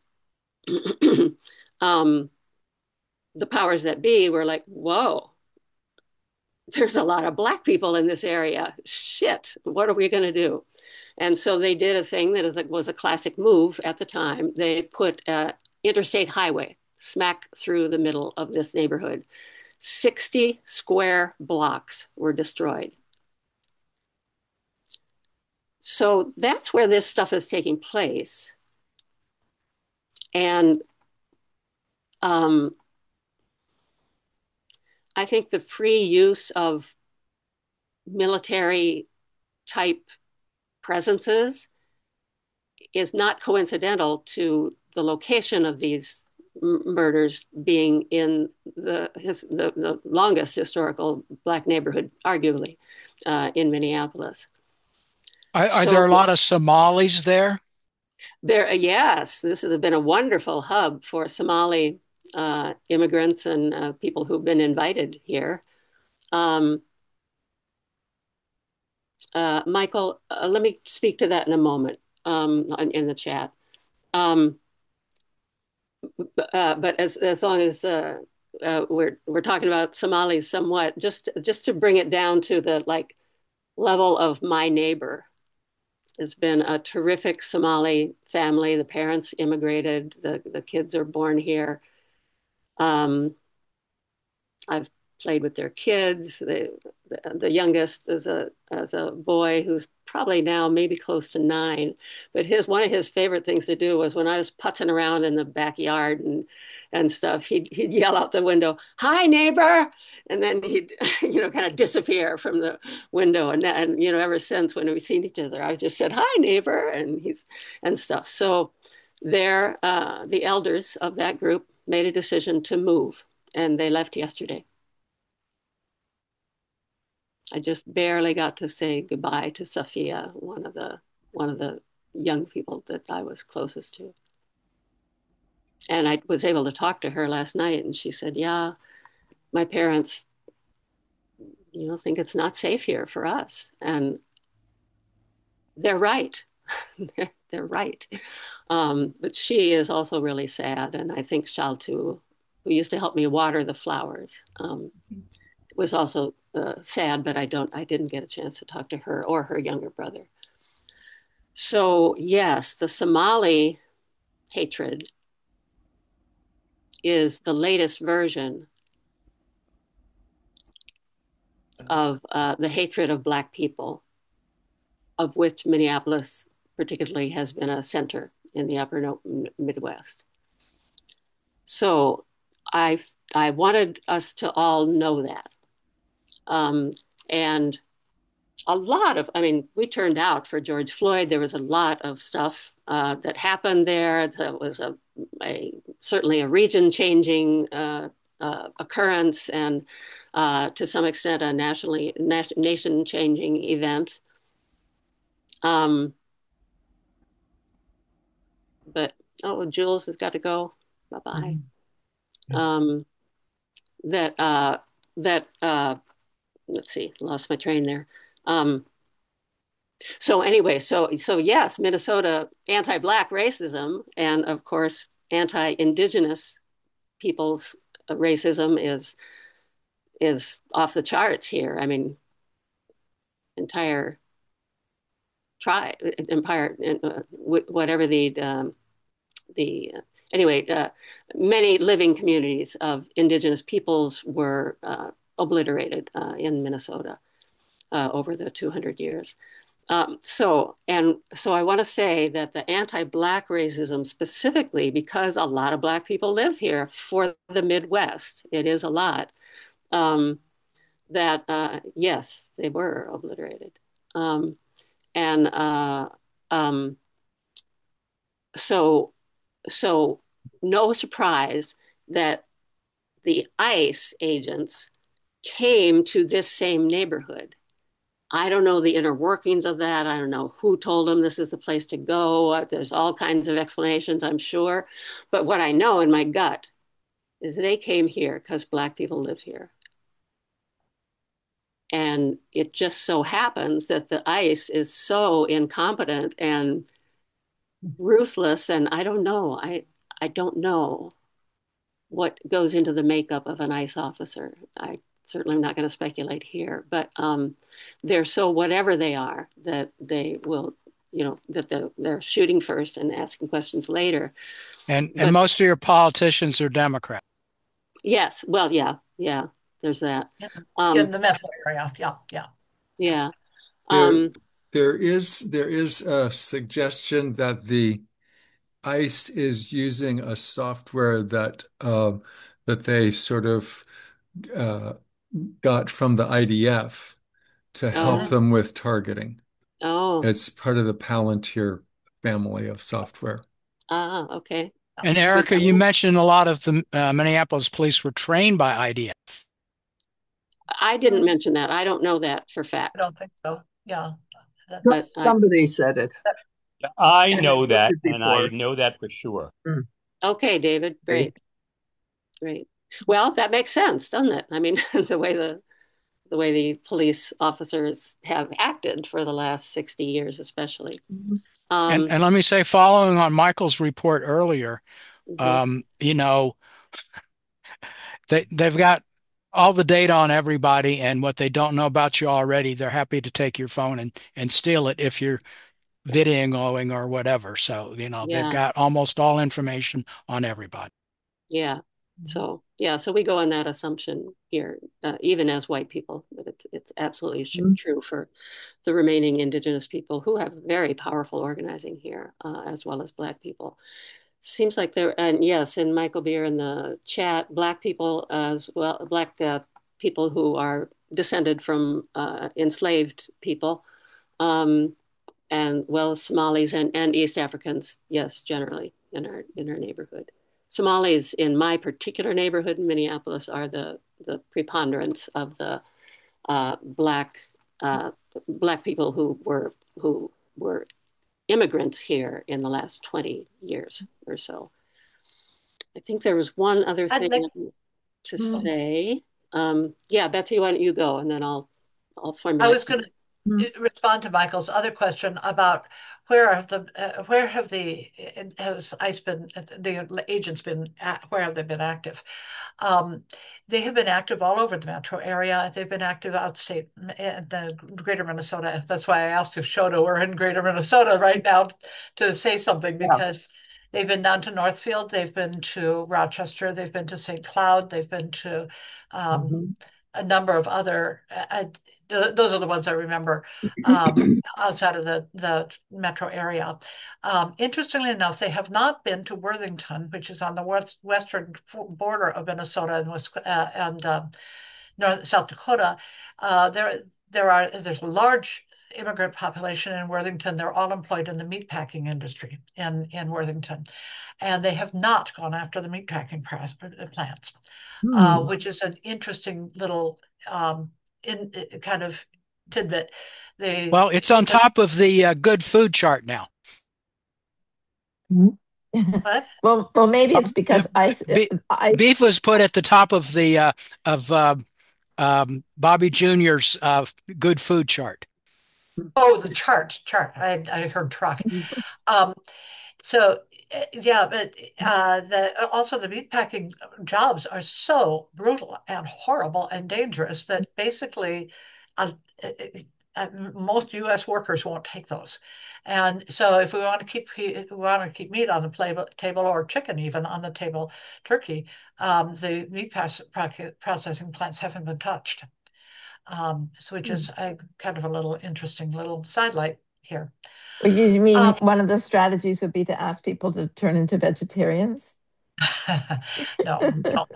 powers that be were like, whoa, there's a lot of Black people in this area. Shit, what are we going to do? And so they did a thing that was a classic move at the time. They put an interstate highway smack through the middle of this neighborhood. 60 square blocks were destroyed. So that's where this stuff is taking place. And I think the free use of military type presences is not coincidental to the location of these murders being in the longest historical Black neighborhood, arguably, in Minneapolis.
Are there a lot of Somalis there?
Yes, this has been a wonderful hub for Somali immigrants and people who've been invited here. Michael, let me speak to that in a moment in the chat. But as long as we're talking about Somalis somewhat, just to bring it down to the level of my neighbor. It's been a terrific Somali family. The parents immigrated. The kids are born here. I've played with their kids. The youngest is a boy who's probably now maybe close to 9. But one of his favorite things to do was when I was putzing around in the backyard and stuff, he'd yell out the window, "Hi, neighbor!" And then he'd kind of disappear from the window. And ever since when we've seen each other, I've just said, "Hi, neighbor," and stuff. So the elders of that group made a decision to move, and they left yesterday. I just barely got to say goodbye to Sophia, one of the young people that I was closest to. And I was able to talk to her last night, and she said, yeah, my parents, think it's not safe here for us. And they're right. They're right. But she is also really sad. And I think Shaltu, who used to help me water the flowers, was also sad, but I didn't get a chance to talk to her or her younger brother. So yes, the Somali hatred is the latest version of the hatred of Black people, of which Minneapolis particularly has been a center in the upper Midwest. So I wanted us to all know that. And we turned out for George Floyd. There was a lot of stuff that happened there. That was certainly a region-changing occurrence, and to some extent a nation-changing event. But Jules has got to go. Bye-bye. Let's see, lost my train there. So anyway, so yes, Minnesota anti-Black racism, and of course anti-Indigenous people's racism is off the charts here. I mean, whatever many living communities of Indigenous peoples were obliterated in Minnesota over the 200 years. So I want to say that the anti-Black racism specifically, because a lot of Black people lived here for the Midwest, it is a lot, yes, they were obliterated. So no surprise that the ICE agents came to this same neighborhood. I don't know the inner workings of that. I don't know who told them this is the place to go. There's all kinds of explanations, I'm sure. But what I know in my gut is they came here because Black people live here. And it just so happens that the ICE is so incompetent and ruthless, and I don't know. I don't know what goes into the makeup of an ICE officer. I certainly am not going to speculate here, but they're so whatever they are that they will, that they're shooting first and asking questions later.
And most of your politicians are Democrats.
Yes. Well, yeah. There's that.
In the metro area. Yeah.
Yeah.
There is a suggestion that the ICE is using a software that they sort of got from the IDF to help them with targeting. It's part of the Palantir family of software.
Okay.
And Erica, you mentioned a lot of the Minneapolis police were trained by IDF.
I didn't mention that. I don't know that for fact.
I don't think so. Yeah.
But somebody said it.
I know that, and I know that for sure.
Okay, David. Great. Well, that makes sense, doesn't it? I mean, the way the police officers have acted for the last 60 years, especially.
And let me say, following on Michael's report earlier, they've got all the data on everybody, and what they don't know about you already, they're happy to take your phone and steal it if you're videoing or whatever. So, they've got almost all information on everybody.
Yeah. So we go on that assumption here, even as white people, but it's absolutely true for the remaining Indigenous people who have very powerful organizing here, as well as Black people. Seems like and yes, and Michael Beer in the chat, Black people as well, Black people who are descended from enslaved people, and Somalis and East Africans, yes, generally. in our neighborhood. Somalis in my particular neighborhood in Minneapolis are the preponderance of the black people who were immigrants here in the last 20 years or so. I think there was one other thing to say. Yeah, Betsy, why don't you go, and then I'll formulate.
I was going to respond to Michael's other question about where have the agents been where have they been active? They have been active all over the metro area. They've been active outstate in the greater Minnesota. That's why I asked if Shoto were in greater Minnesota right now to say something, because they've been down to Northfield, they've been to Rochester, they've been to St. Cloud, they've been to a number of other, those are the ones I remember outside of the metro area. Interestingly enough, they have not been to Worthington, which is on the western border of Minnesota and South Dakota. There's a large immigrant population in Worthington. They're all employed in the meatpacking industry in Worthington. And they have not gone after the meatpacking plants, which is an interesting little kind of tidbit.
Well, it's on top of the good food chart now.
What?
Well, maybe it's because
beef was put at the top of the Bobby Jr.'s good food chart.
Oh, the chart. I heard truck. So yeah, but also the meatpacking jobs are so brutal and horrible and dangerous that basically most U.S. workers won't take those. And so if we want to keep meat on the table, or chicken even on the table, turkey, the meat processing plants haven't been touched. So which is kind of a little interesting little sidelight here.
Well, you mean one of the strategies would be to ask people to turn into vegetarians?
No.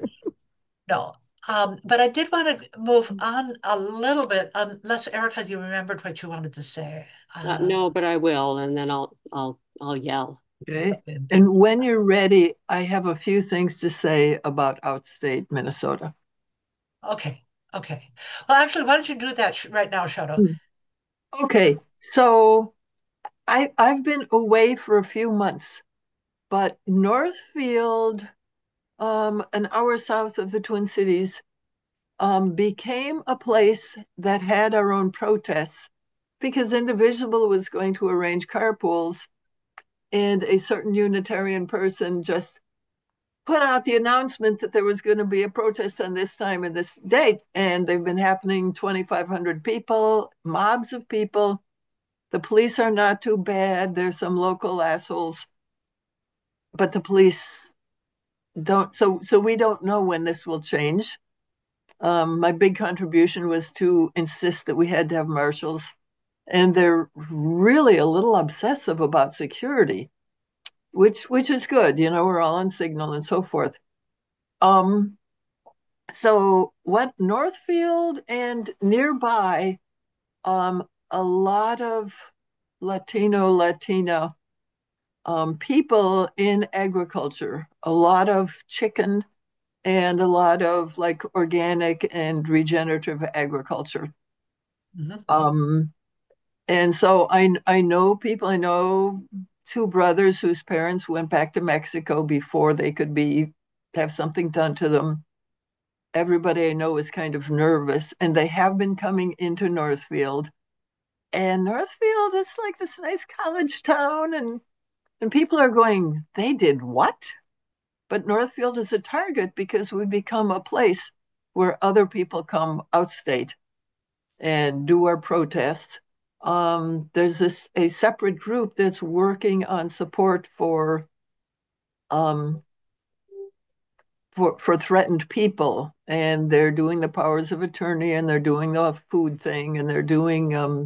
But I did want to move on a little bit, unless Erica, you remembered what you wanted to say.
No, but I will, and then I'll yell.
Okay. And when you're ready, I have a few things to say about outstate Minnesota.
Okay. Well, actually, why don't you do that right now, Shoto?
Okay. So I've been away for a few months, but Northfield, an hour south of the Twin Cities, became a place that had our own protests because Indivisible was going to arrange carpools, and a certain Unitarian person just put out the announcement that there was going to be a protest on this time and this date, and they've been happening. 2,500 people, mobs of people. The police are not too bad. There's some local assholes, but the police don't. So we don't know when this will change. My big contribution was to insist that we had to have marshals, and they're really a little obsessive about security, which is good. We're all on signal and so forth. So what Northfield and nearby, a lot of Latina people in agriculture, a lot of chicken and a lot of like organic and regenerative agriculture. And so I know people. I know two brothers whose parents went back to Mexico before they could have something done to them. Everybody I know is kind of nervous, and they have been coming into Northfield. And Northfield is like this nice college town, and people are going, they did what? But Northfield is a target because we become a place where other people come outstate and do our protests. There's a separate group that's working on support for threatened people, and they're doing the powers of attorney, and they're doing the food thing, and they're doing.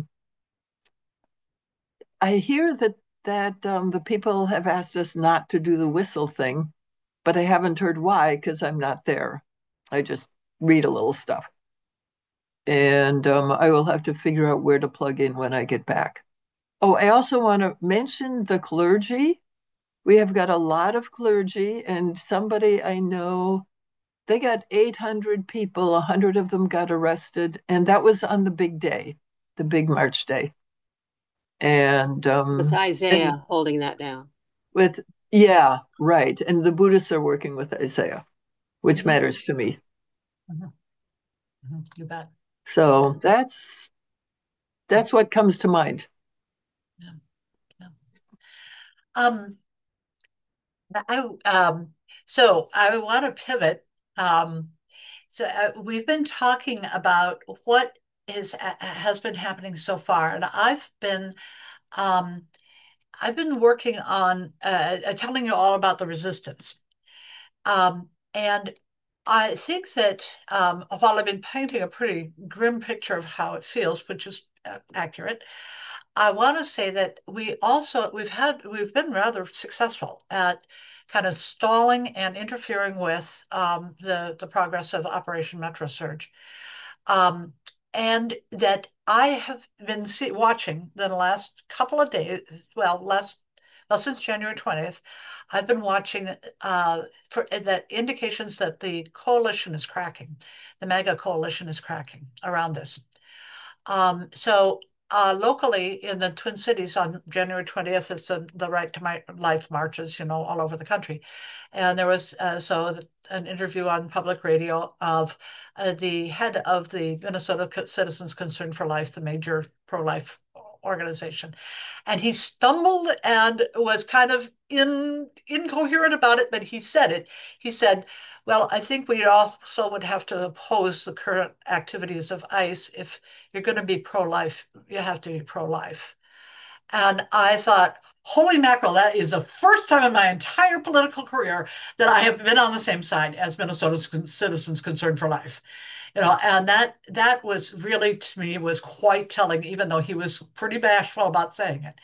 I hear that the people have asked us not to do the whistle thing, but I haven't heard why because I'm not there. I just read a little stuff. And I will have to figure out where to plug in when I get back. Oh, I also want to mention the clergy We have got a lot of clergy, and somebody I know, they got 800 people, 100 of them got arrested, and that was on the big day, the big March day. And
With Isaiah holding that down.
with, yeah, right. And the Buddhists are working with Isaiah, which matters to me.
You bet.
So that's what comes to mind.
So I want to pivot. We've been talking about what has been happening so far, and I've been working on telling you all about the resistance. And I think that while I've been painting a pretty grim picture of how it feels, which is accurate, I want to say that we've been rather successful at kind of stalling and interfering with the progress of Operation Metro Surge. And that I have been watching the last couple of days, since January 20th, I've been watching for the indications that the coalition is cracking, the MAGA coalition is cracking around this. Locally in the Twin Cities on January 20th, it's the Right to Life marches, all over the country. And there was an interview on public radio of the head of the Minnesota Citizens Concerned for Life, the major pro-life organization. And he stumbled and was kind of incoherent about it, but he said it. He said, well, I think we also would have to oppose the current activities of ICE. If you're going to be pro-life, you have to be pro-life. And I thought, holy mackerel, that is the first time in my entire political career that I have been on the same side as Minnesota's Citizens Concerned for Life. And that was really, to me, was quite telling, even though he was pretty bashful about saying it.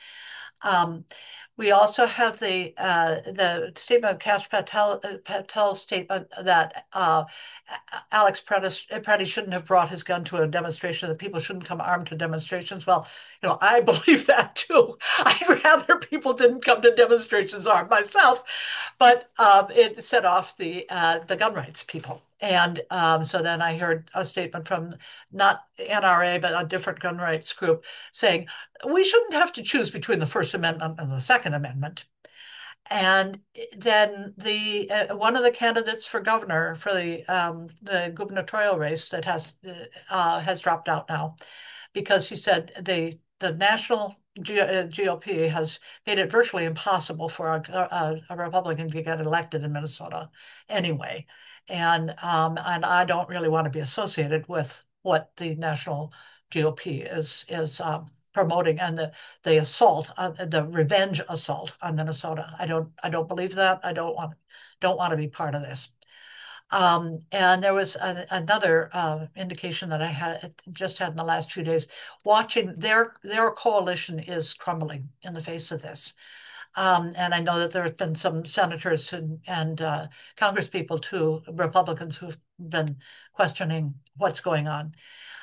We also have the statement of Kash Patel's statement that Alex Preddy shouldn't have brought his gun to a demonstration, that people shouldn't come armed to demonstrations. Well, I believe that too. I'd rather people didn't come to demonstrations armed myself, but it set off the gun rights people. And so then I heard a statement from not NRA, but a different gun rights group saying, we shouldn't have to choose between the First Amendment and the Second Amendment. And then one of the candidates for governor for the gubernatorial race that has dropped out now, because he said the national GOP has made it virtually impossible for a Republican to get elected in Minnesota anyway. And I don't really want to be associated with what the national GOP is promoting, and the assault, the revenge assault on Minnesota. I don't believe that. I don't want to be part of this. And there was another indication that I just had in the last few days, watching their coalition is crumbling in the face of this. And I know that there have been some senators and congresspeople too, Republicans, who've been questioning what's going on.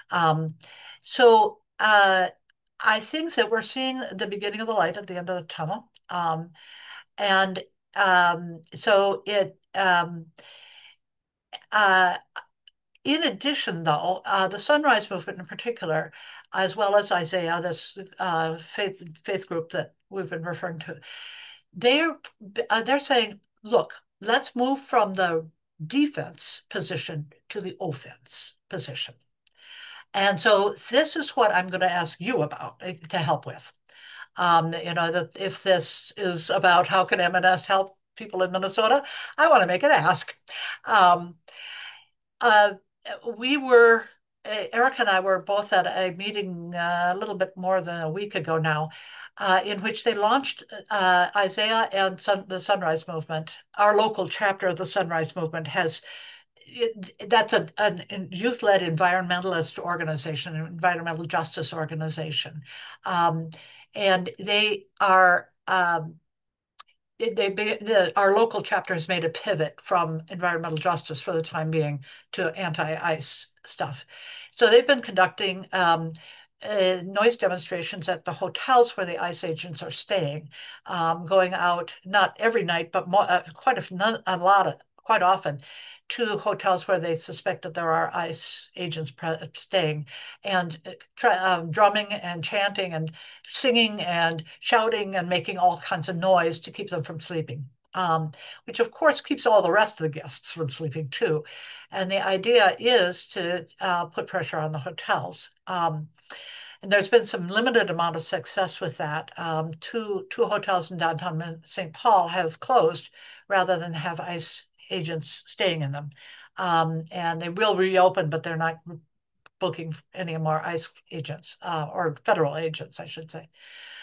I think that we're seeing the beginning of the light at the end of the tunnel. In addition, though, the Sunrise Movement in particular, as well as Isaiah, this faith group that we've been referring to, they're saying, look, let's move from the defense position to the offense position. And so this is what I'm going to ask you about to help with. That if this is about how can MNS help people in Minnesota, I want to make an ask. Erica and I were both at a meeting a little bit more than a week ago now, in which they launched Isaiah and the Sunrise Movement. Our local chapter of the Sunrise Movement that's a youth-led environmentalist organization, an environmental justice organization. And they are, our local chapter has made a pivot from environmental justice for the time being to anti-ICE stuff. So they've been conducting noise demonstrations at the hotels where the ICE agents are staying, going out not every night, but quite often to hotels where they suspect that there are ICE agents staying, and drumming and chanting and singing and shouting and making all kinds of noise to keep them from sleeping. Which of course keeps all the rest of the guests from sleeping too. And the idea is to put pressure on the hotels. And there's been some limited amount of success with that. Two hotels in downtown St. Paul have closed rather than have ICE agents staying in them. And they will reopen, but they're not booking any more ICE agents, or federal agents, I should say.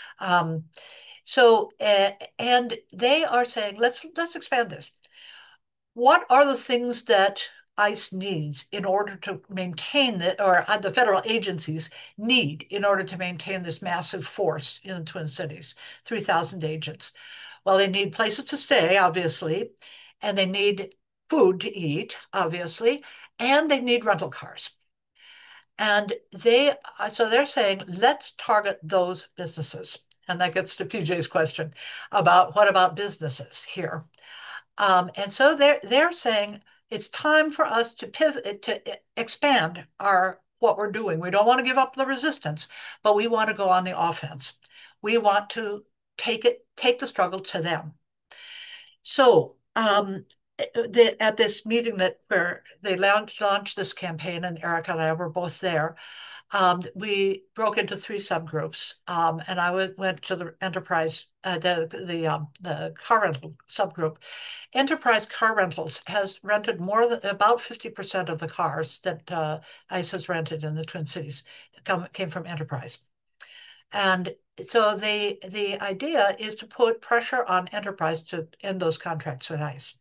And they are saying, let's expand this. What are the things that ICE needs in order to maintain or the federal agencies need in order to maintain this massive force in the Twin Cities, 3,000 agents? Well, they need places to stay, obviously, and they need food to eat, obviously, and they need rental cars. And so they're saying, let's target those businesses. And that gets to PJ's question about what about businesses here? And so they're saying it's time for us to pivot, to expand what we're doing. We don't want to give up the resistance, but we want to go on the offense. We want to take the struggle to them. So at this meeting where they launched this campaign, and Erica and I were both there, we broke into 3 subgroups, and I went to the enterprise, the car rental subgroup. Enterprise Car Rentals has rented more than about 50% of the cars that ICE has rented in the Twin Cities came from Enterprise. And so the idea is to put pressure on Enterprise to end those contracts with ICE.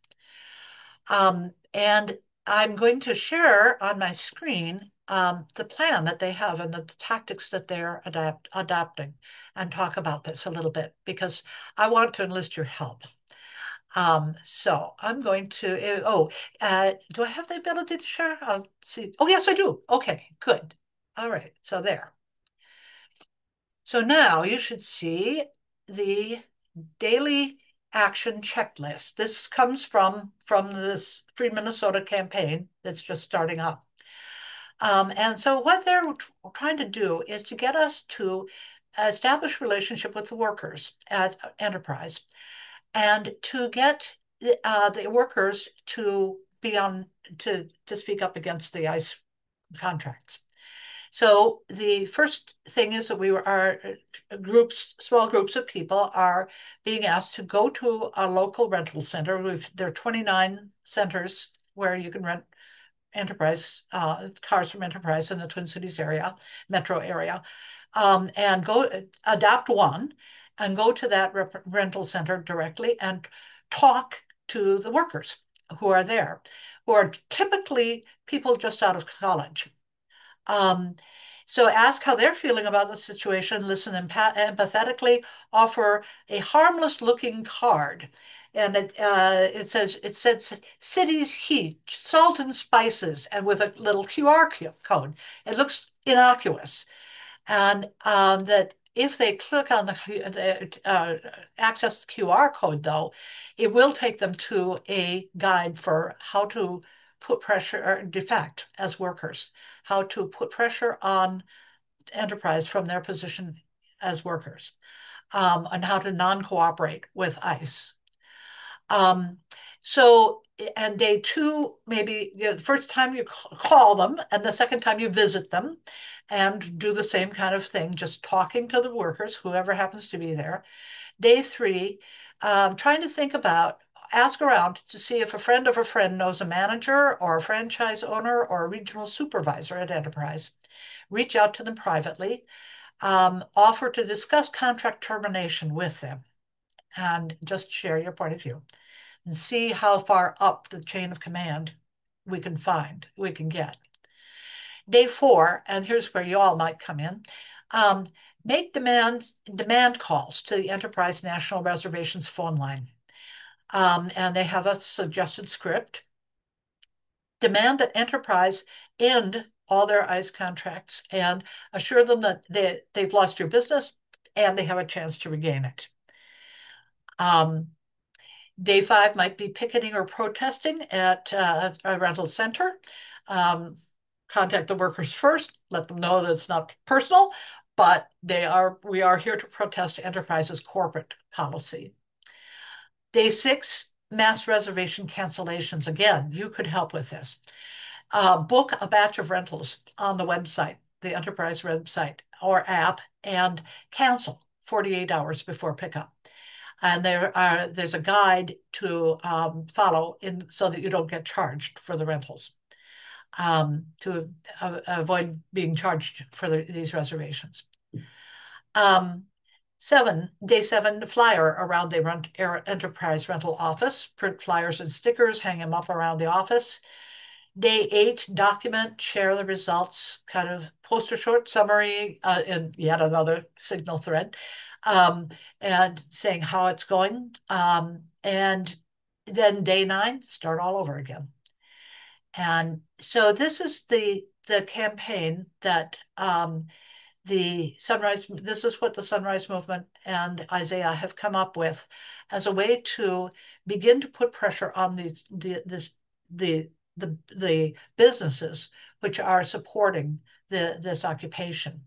And I'm going to share on my screen the plan that they have and the tactics that they're adopting, and talk about this a little bit because I want to enlist your help. So I'm going to, do I have the ability to share? I'll see. Oh, yes, I do. Okay, good. All right, so there. So now you should see the daily action checklist. This comes from this Free Minnesota campaign that's just starting up. And so what they're trying to do is to get us to establish relationship with the workers at Enterprise, and to get the workers to speak up against the ICE contracts. So the first thing is that small groups of people are being asked to go to a local rental center. There are 29 centers where you can rent Enterprise cars from Enterprise in the Twin Cities area, metro area, and go adopt one and go to that rental center directly and talk to the workers who are there, who are typically people just out of college. So ask how they're feeling about the situation, listen empathetically, offer a harmless looking card. And it says cities heat, salt and spices, and with a little QR code. It looks innocuous. And that if they click on access the QR code, though, it will take them to a guide for how to put pressure or defect as workers, how to put pressure on Enterprise from their position as workers, and how to non-cooperate with ICE. And day 2, maybe the first time you call them and the second time you visit them and do the same kind of thing, just talking to the workers, whoever happens to be there. Day 3, trying to ask around to see if a friend of a friend knows a manager or a franchise owner or a regional supervisor at Enterprise. Reach out to them privately, offer to discuss contract termination with them, and just share your point of view and see how far up the chain of command we can get. Day 4, and here's where you all might come in, make demand calls to the Enterprise National Reservations phone line. And they have a suggested script. Demand that Enterprise end all their ICE contracts and assure them that they've lost your business and they have a chance to regain it. Day 5 might be picketing or protesting at a rental center. Contact the workers first, let them know that it's not personal, but we are here to protest Enterprise's corporate policy. Day 6, mass reservation cancellations. Again, you could help with this. Book a batch of rentals on the website, the Enterprise website or app, and cancel 48 hours before pickup. And there's a guide to follow so that you don't get charged for the rentals, to avoid being charged for these reservations. Day 7, flyer around the Enterprise rental office. Print flyers and stickers, hang them up around the office. Day 8, document, share the results, kind of post a short summary in yet another Signal thread, and saying how it's going. And then day 9, start all over again. And so this is the campaign that this is what the Sunrise Movement and Isaiah have come up with as a way to begin to put pressure on the businesses which are supporting this occupation.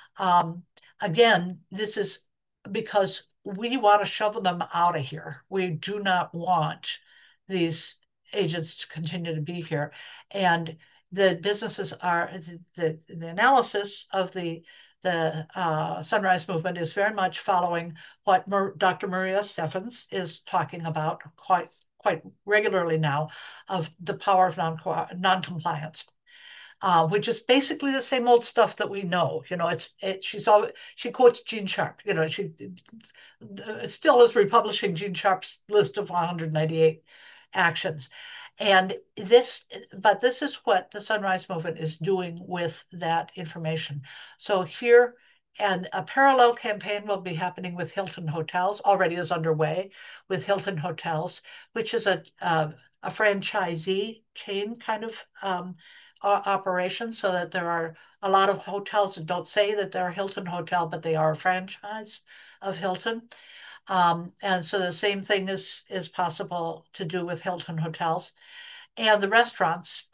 Again, this is because we want to shovel them out of here. We do not want these agents to continue to be here. And the businesses are, the analysis of the Sunrise Movement is very much following what Dr. Maria Steffens is talking about quite regularly now, of the power of non-compliance, which is basically the same old stuff that we know. You know, she quotes Gene Sharp. You know, she still is republishing Gene Sharp's list of 198 actions. And this is what the Sunrise Movement is doing with that information. So here, and a parallel campaign will be happening with Hilton Hotels, already is underway with Hilton Hotels, which is a franchisee chain kind of operation, so that there are a lot of hotels that don't say that they're a Hilton hotel, but they are a franchise of Hilton. And so the same thing is possible to do with Hilton Hotels and the restaurants,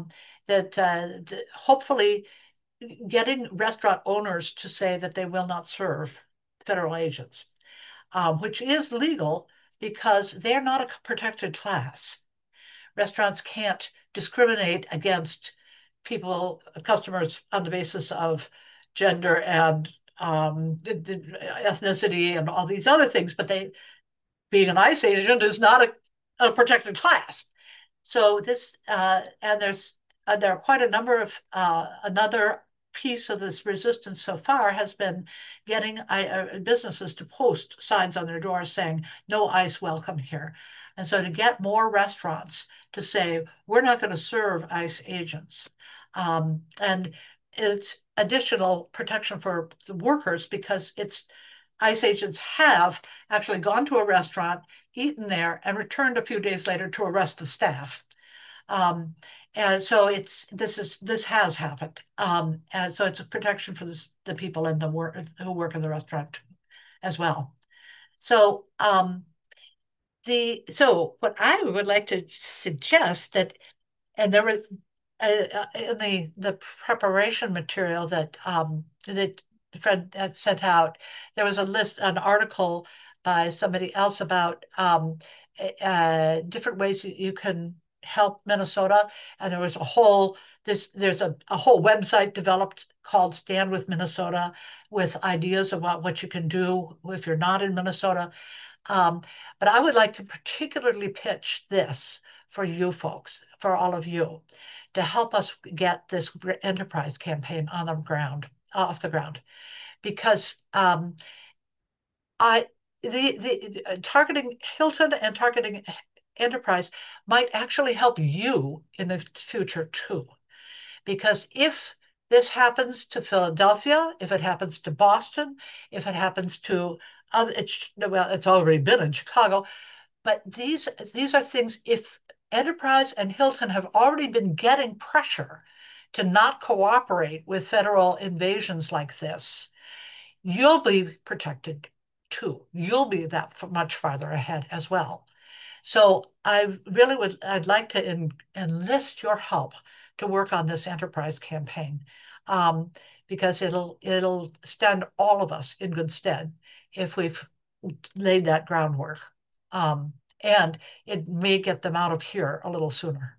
that hopefully getting restaurant owners to say that they will not serve federal agents, which is legal because they're not a protected class. Restaurants can't discriminate against customers on the basis of gender and ethnicity and all these other things, but being an ICE agent is not a protected class. So this, and there are quite a number of, another piece of this resistance so far has been getting businesses to post signs on their doors saying, no ICE welcome here. And so to get more restaurants to say, we're not going to serve ICE agents. And it's additional protection for the workers, because ICE agents have actually gone to a restaurant, eaten there, and returned a few days later to arrest the staff. And so this has happened. And so it's a protection for the people who work in the restaurant as well. So what I would like to suggest that, and there were in the preparation material that Fred had sent out, there was an article by somebody else about different ways you can help Minnesota, and there was there's a whole website developed called Stand with Minnesota, with ideas about what you can do if you're not in Minnesota. But I would like to particularly pitch this for you folks, for all of you, to help us get this enterprise campaign off the ground, because targeting Hilton and targeting Enterprise might actually help you in the future too. Because if this happens to Philadelphia, if it happens to Boston, if it happens to it's already been in Chicago, but these are things, if Enterprise and Hilton have already been getting pressure to not cooperate with federal invasions like this, you'll be protected too. You'll be that much farther ahead as well. So I'd like to enlist your help to work on this enterprise campaign, because it'll stand all of us in good stead if we've laid that groundwork. And it may get them out of here a little sooner.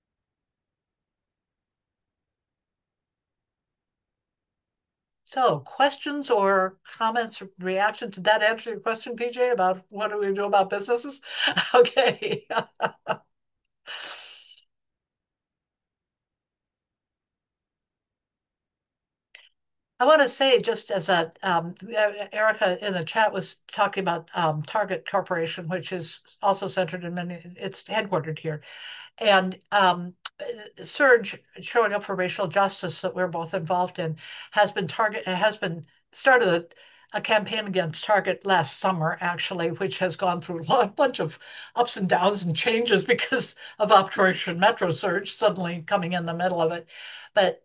So questions or comments or reactions? Did that answer your question, PJ, about what do we do about businesses? Okay. I want to say, just as Erica in the chat was talking about Target Corporation, which is also centered in it's headquartered here. And Surge, showing up for racial justice that we're both involved in, has been started a campaign against Target last summer, actually, which has gone through a bunch of ups and downs and changes because of Operation Metro Surge suddenly coming in the middle of it. But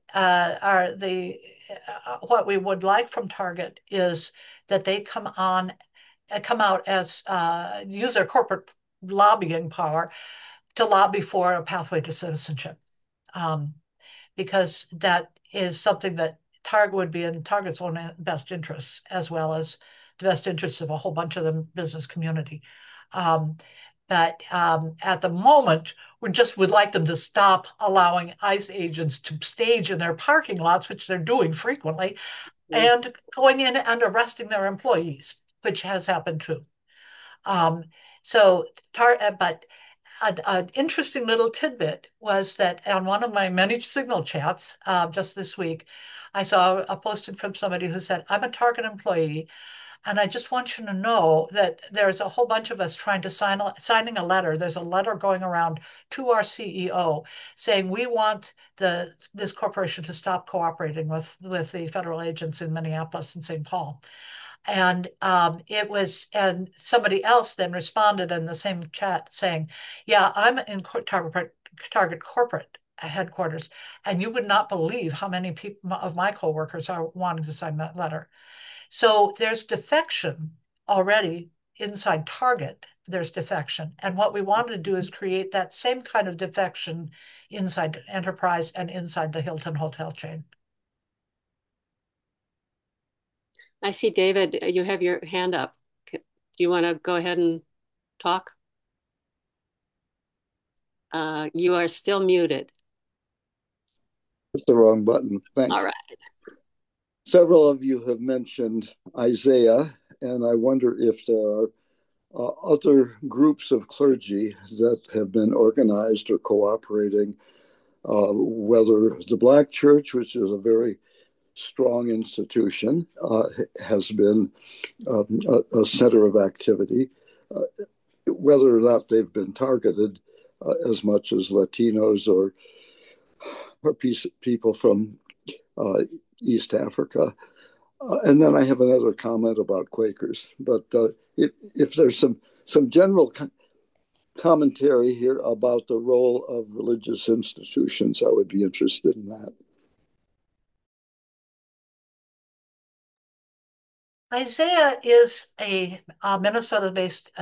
what we would like from Target is that they come out as use their corporate lobbying power to lobby for a pathway to citizenship, because that is something that Target would be in Target's own best interests, as well as the best interests of a whole bunch of the business community. But at the moment, we just would like them to stop allowing ICE agents to stage in their parking lots, which they're doing frequently, and going in and arresting their employees, which has happened too. But an interesting little tidbit was that on one of my many Signal chats just this week, I saw a posting from somebody who said, I'm a Target employee, and I just want you to know that there's a whole bunch of us trying to signing a letter. There's a letter going around to our CEO saying we want this corporation to stop cooperating with the federal agents in Minneapolis and St. Paul. And somebody else then responded in the same chat saying, yeah, I'm in Target corporate headquarters, and you would not believe how many people of my coworkers are wanting to sign that letter. So there's defection already inside Target. There's defection. And what we wanted to do is create that same kind of defection inside Enterprise and inside the Hilton hotel chain.
I see, David, you have your hand up. Do you want to go ahead and talk? You are still muted.
That's the wrong button. Thanks.
All right.
Several of you have mentioned Isaiah, and I wonder if there are other groups of clergy that have been organized or cooperating, whether the Black Church, which is a very strong institution, has been a center of activity, whether or not they've been targeted as much as Latinos or people from East Africa. And then I have another comment about Quakers. But if there's some general commentary here about the role of religious institutions, I would be interested in that.
Isaiah is a Minnesota-based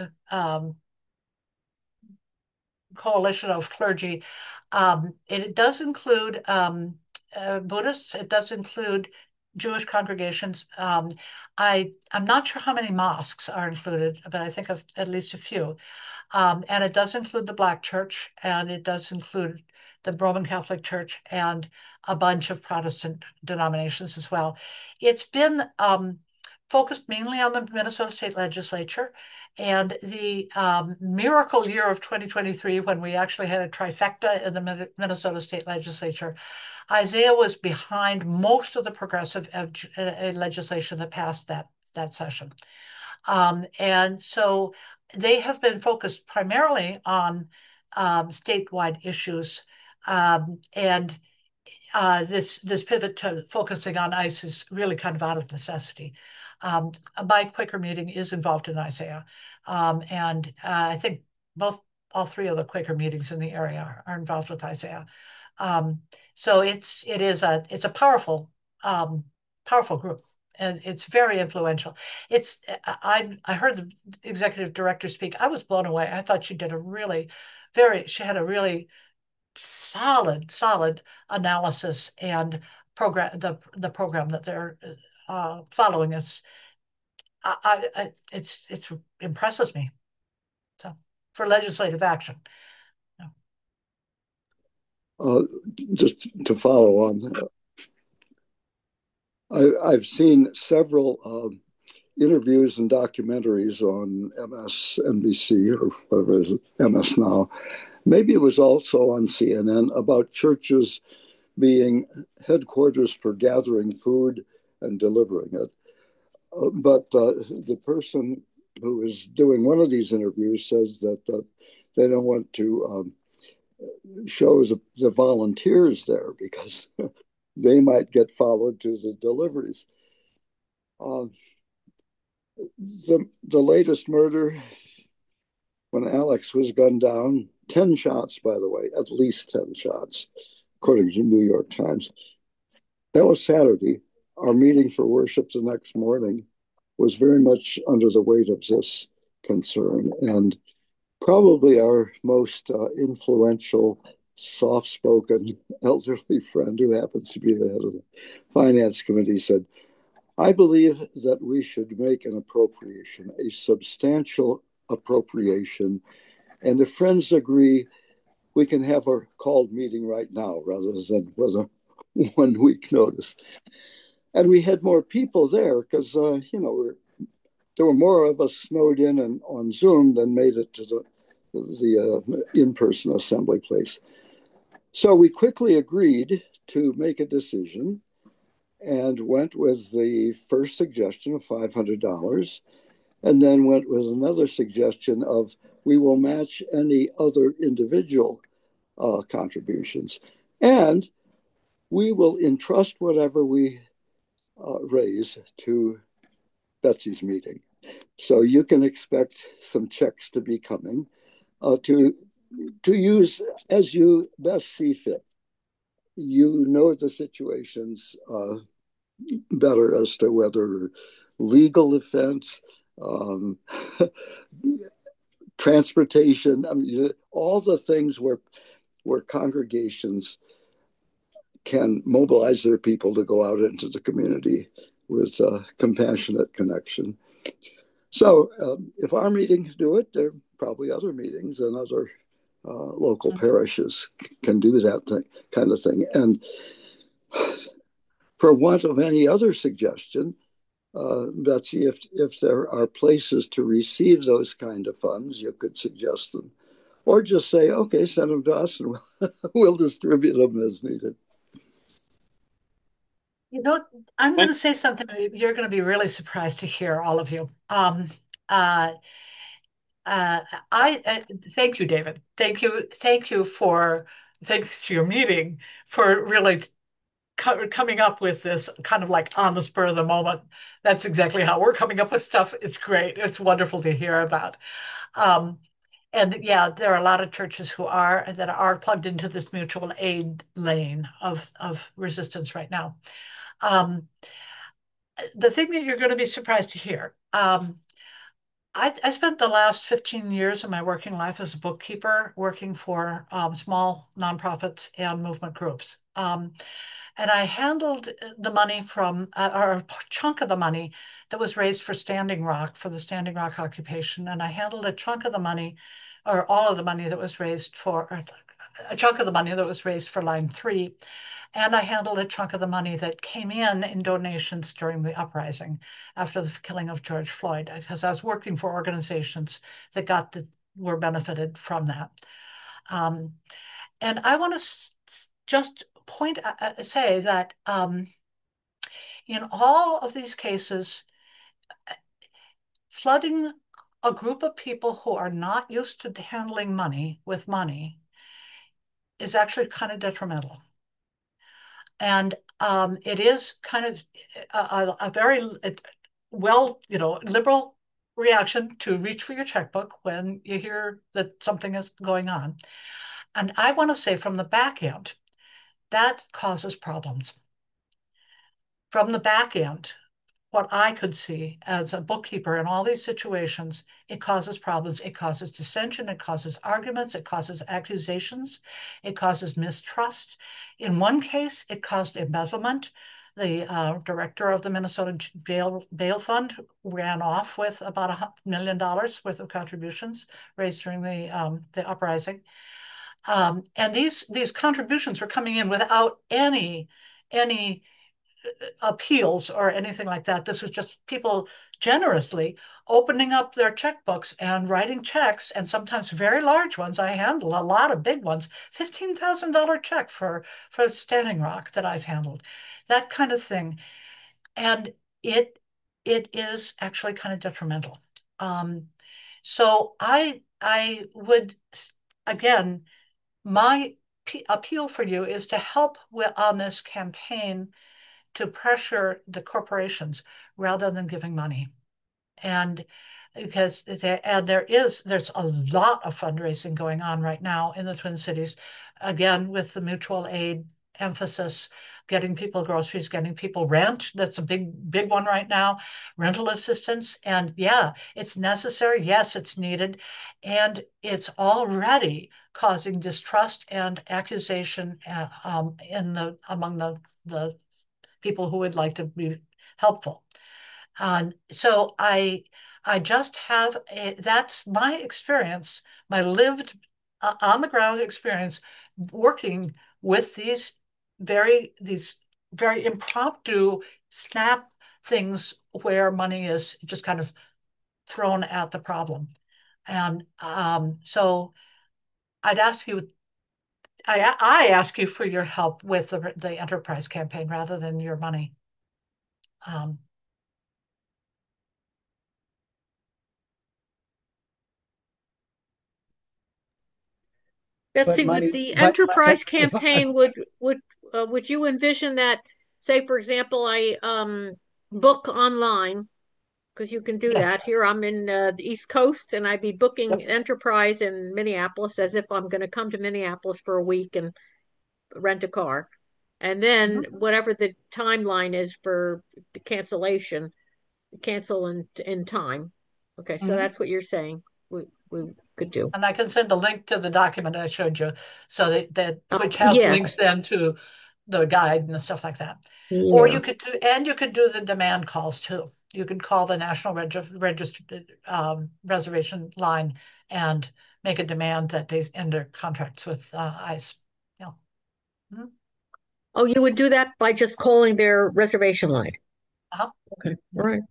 coalition of clergy. It does include Buddhists. It does include Jewish congregations. I'm not sure how many mosques are included, but I think of at least a few. And it does include the Black Church, and it does include the Roman Catholic Church and a bunch of Protestant denominations as well. It's been focused mainly on the Minnesota State Legislature, and the miracle year of 2023, when we actually had a trifecta in the Minnesota State Legislature, Isaiah was behind most of the progressive legislation that passed that session. And so they have been focused primarily on statewide issues, and this pivot to focusing on ICE is really kind of out of necessity. My Quaker meeting is involved in Isaiah, and I think all three of the Quaker meetings in the area are involved with Isaiah. So it's a powerful group, and it's very influential. I heard the executive director speak. I was blown away. I thought she had a really solid analysis and the program that they're following is it's impresses me. So for legislative action.
Just to follow on, I've seen several interviews and documentaries on MSNBC or whatever it is, MS Now. Maybe it was also on CNN about churches being headquarters for gathering food and delivering it. But the person who is doing one of these interviews says that they don't want to show the volunteers there because they might get followed to the deliveries. The latest murder, when Alex was gunned down, 10 shots, by the way, at least 10 shots, according to New York Times. That was Saturday. Our meeting for worship the next morning was very much under the weight of this concern. And probably our most influential, soft-spoken elderly friend, who happens to be the head of the finance committee, said, I believe that we should make an appropriation, a substantial appropriation. And the friends agree we can have a called meeting right now rather than with a 1 week notice. And we had more people there because, there were more of us snowed in and on Zoom than made it to the in-person assembly place. So we quickly agreed to make a decision and went with the first suggestion of $500, and then went with another suggestion of we will match any other individual contributions, and we will entrust whatever we raise to Betsy's meeting. So you can expect some checks to be coming to use as you best see fit. You know the situations better as to whether legal offense, transportation, all the things where congregations can mobilize their people to go out into the community with compassionate connection. So if our meetings do it, there are probably other meetings and other local parishes can do that kind of thing. And for want of any other suggestion, Betsy, if there are places to receive those kind of funds, you could suggest them. Or just say, okay, send them to us and we'll distribute them as needed.
I'm going to say something you're going to be really surprised to hear, all of you. I thank you, David. Thank you for thanks to your meeting for really coming up with this kind of like on the spur of the moment. That's exactly how we're coming up with stuff. It's great. It's wonderful to hear about. And yeah, there are a lot of churches that are plugged into this mutual aid lane of resistance right now. The thing that you're going to be surprised to hear, I spent the last 15 years of my working life as a bookkeeper working for small nonprofits and movement groups. And I handled the money or a chunk of the money that was raised for Standing Rock, for the Standing Rock occupation. And I handled a chunk of the money, or all of the money that was raised a chunk of the money that was raised for Line 3. And I handled a chunk of the money that came in donations during the uprising after the killing of George Floyd, because I was working for organizations that were benefited from that. And I want to just say that in all of these cases, flooding a group of people who are not used to handling money with money is actually kind of detrimental. And it is kind of a very liberal reaction to reach for your checkbook when you hear that something is going on. And I want to say from the back end that causes problems. From the back end, what I could see as a bookkeeper in all these situations, it causes problems. It causes dissension. It causes arguments. It causes accusations. It causes mistrust. In one case, it caused embezzlement. The director of the Minnesota Bail Fund ran off with about $1 million worth of contributions raised during the uprising. And these contributions were coming in without any appeals or anything like that. This was just people generously opening up their checkbooks and writing checks, and sometimes very large ones. I handle a lot of big ones, $15,000 check for Standing Rock that I've handled, that kind of thing. And it is actually kind of detrimental. So I would, again, my appeal for you is to help on this campaign to pressure the corporations rather than giving money. And because there's a lot of fundraising going on right now in the Twin Cities, again, with the mutual aid emphasis, getting people groceries, getting people rent. That's a big one right now, rental assistance. And yeah, it's necessary. Yes, it's needed. And it's already causing distrust and accusation among the people who would like to be helpful. So I just have that's my experience, my lived on the ground experience working with these very impromptu snap things where money is just kind of thrown at the problem. And so I'd ask you, I ask you for your help with the enterprise campaign rather than your money.
Betsy, with the enterprise campaign, would you envision that, say, for example, I book online, because you can do that. Here I'm in the East Coast, and I'd be booking enterprise in Minneapolis as if I'm going to come to Minneapolis for a week and rent a car. And then whatever the timeline is for the cancellation, cancel in time. Okay, so that's what you're saying we could do.
And I can send a link to the document I showed you, so that which has links then to the guide and stuff like that. Yeah. Or you could do the demand calls too. You could call the National Reservation line and make a demand that they enter contracts with ICE. Yeah. Mm-hmm.
Oh, you would do that by just calling their reservation line? Okay, all right.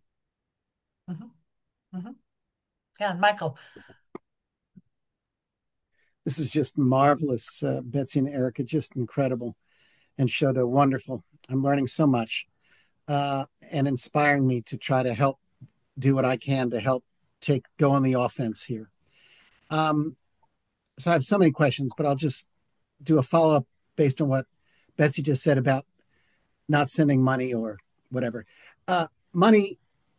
Yeah, Michael.
This is just marvelous, Betsy and Erica, just incredible, and Shoto, wonderful. I'm learning so much and inspiring me to try to help do what I can to help go on the offense here. So I have so many questions, but I'll just do a follow-up based on what Betsy just said about not sending money or whatever. Money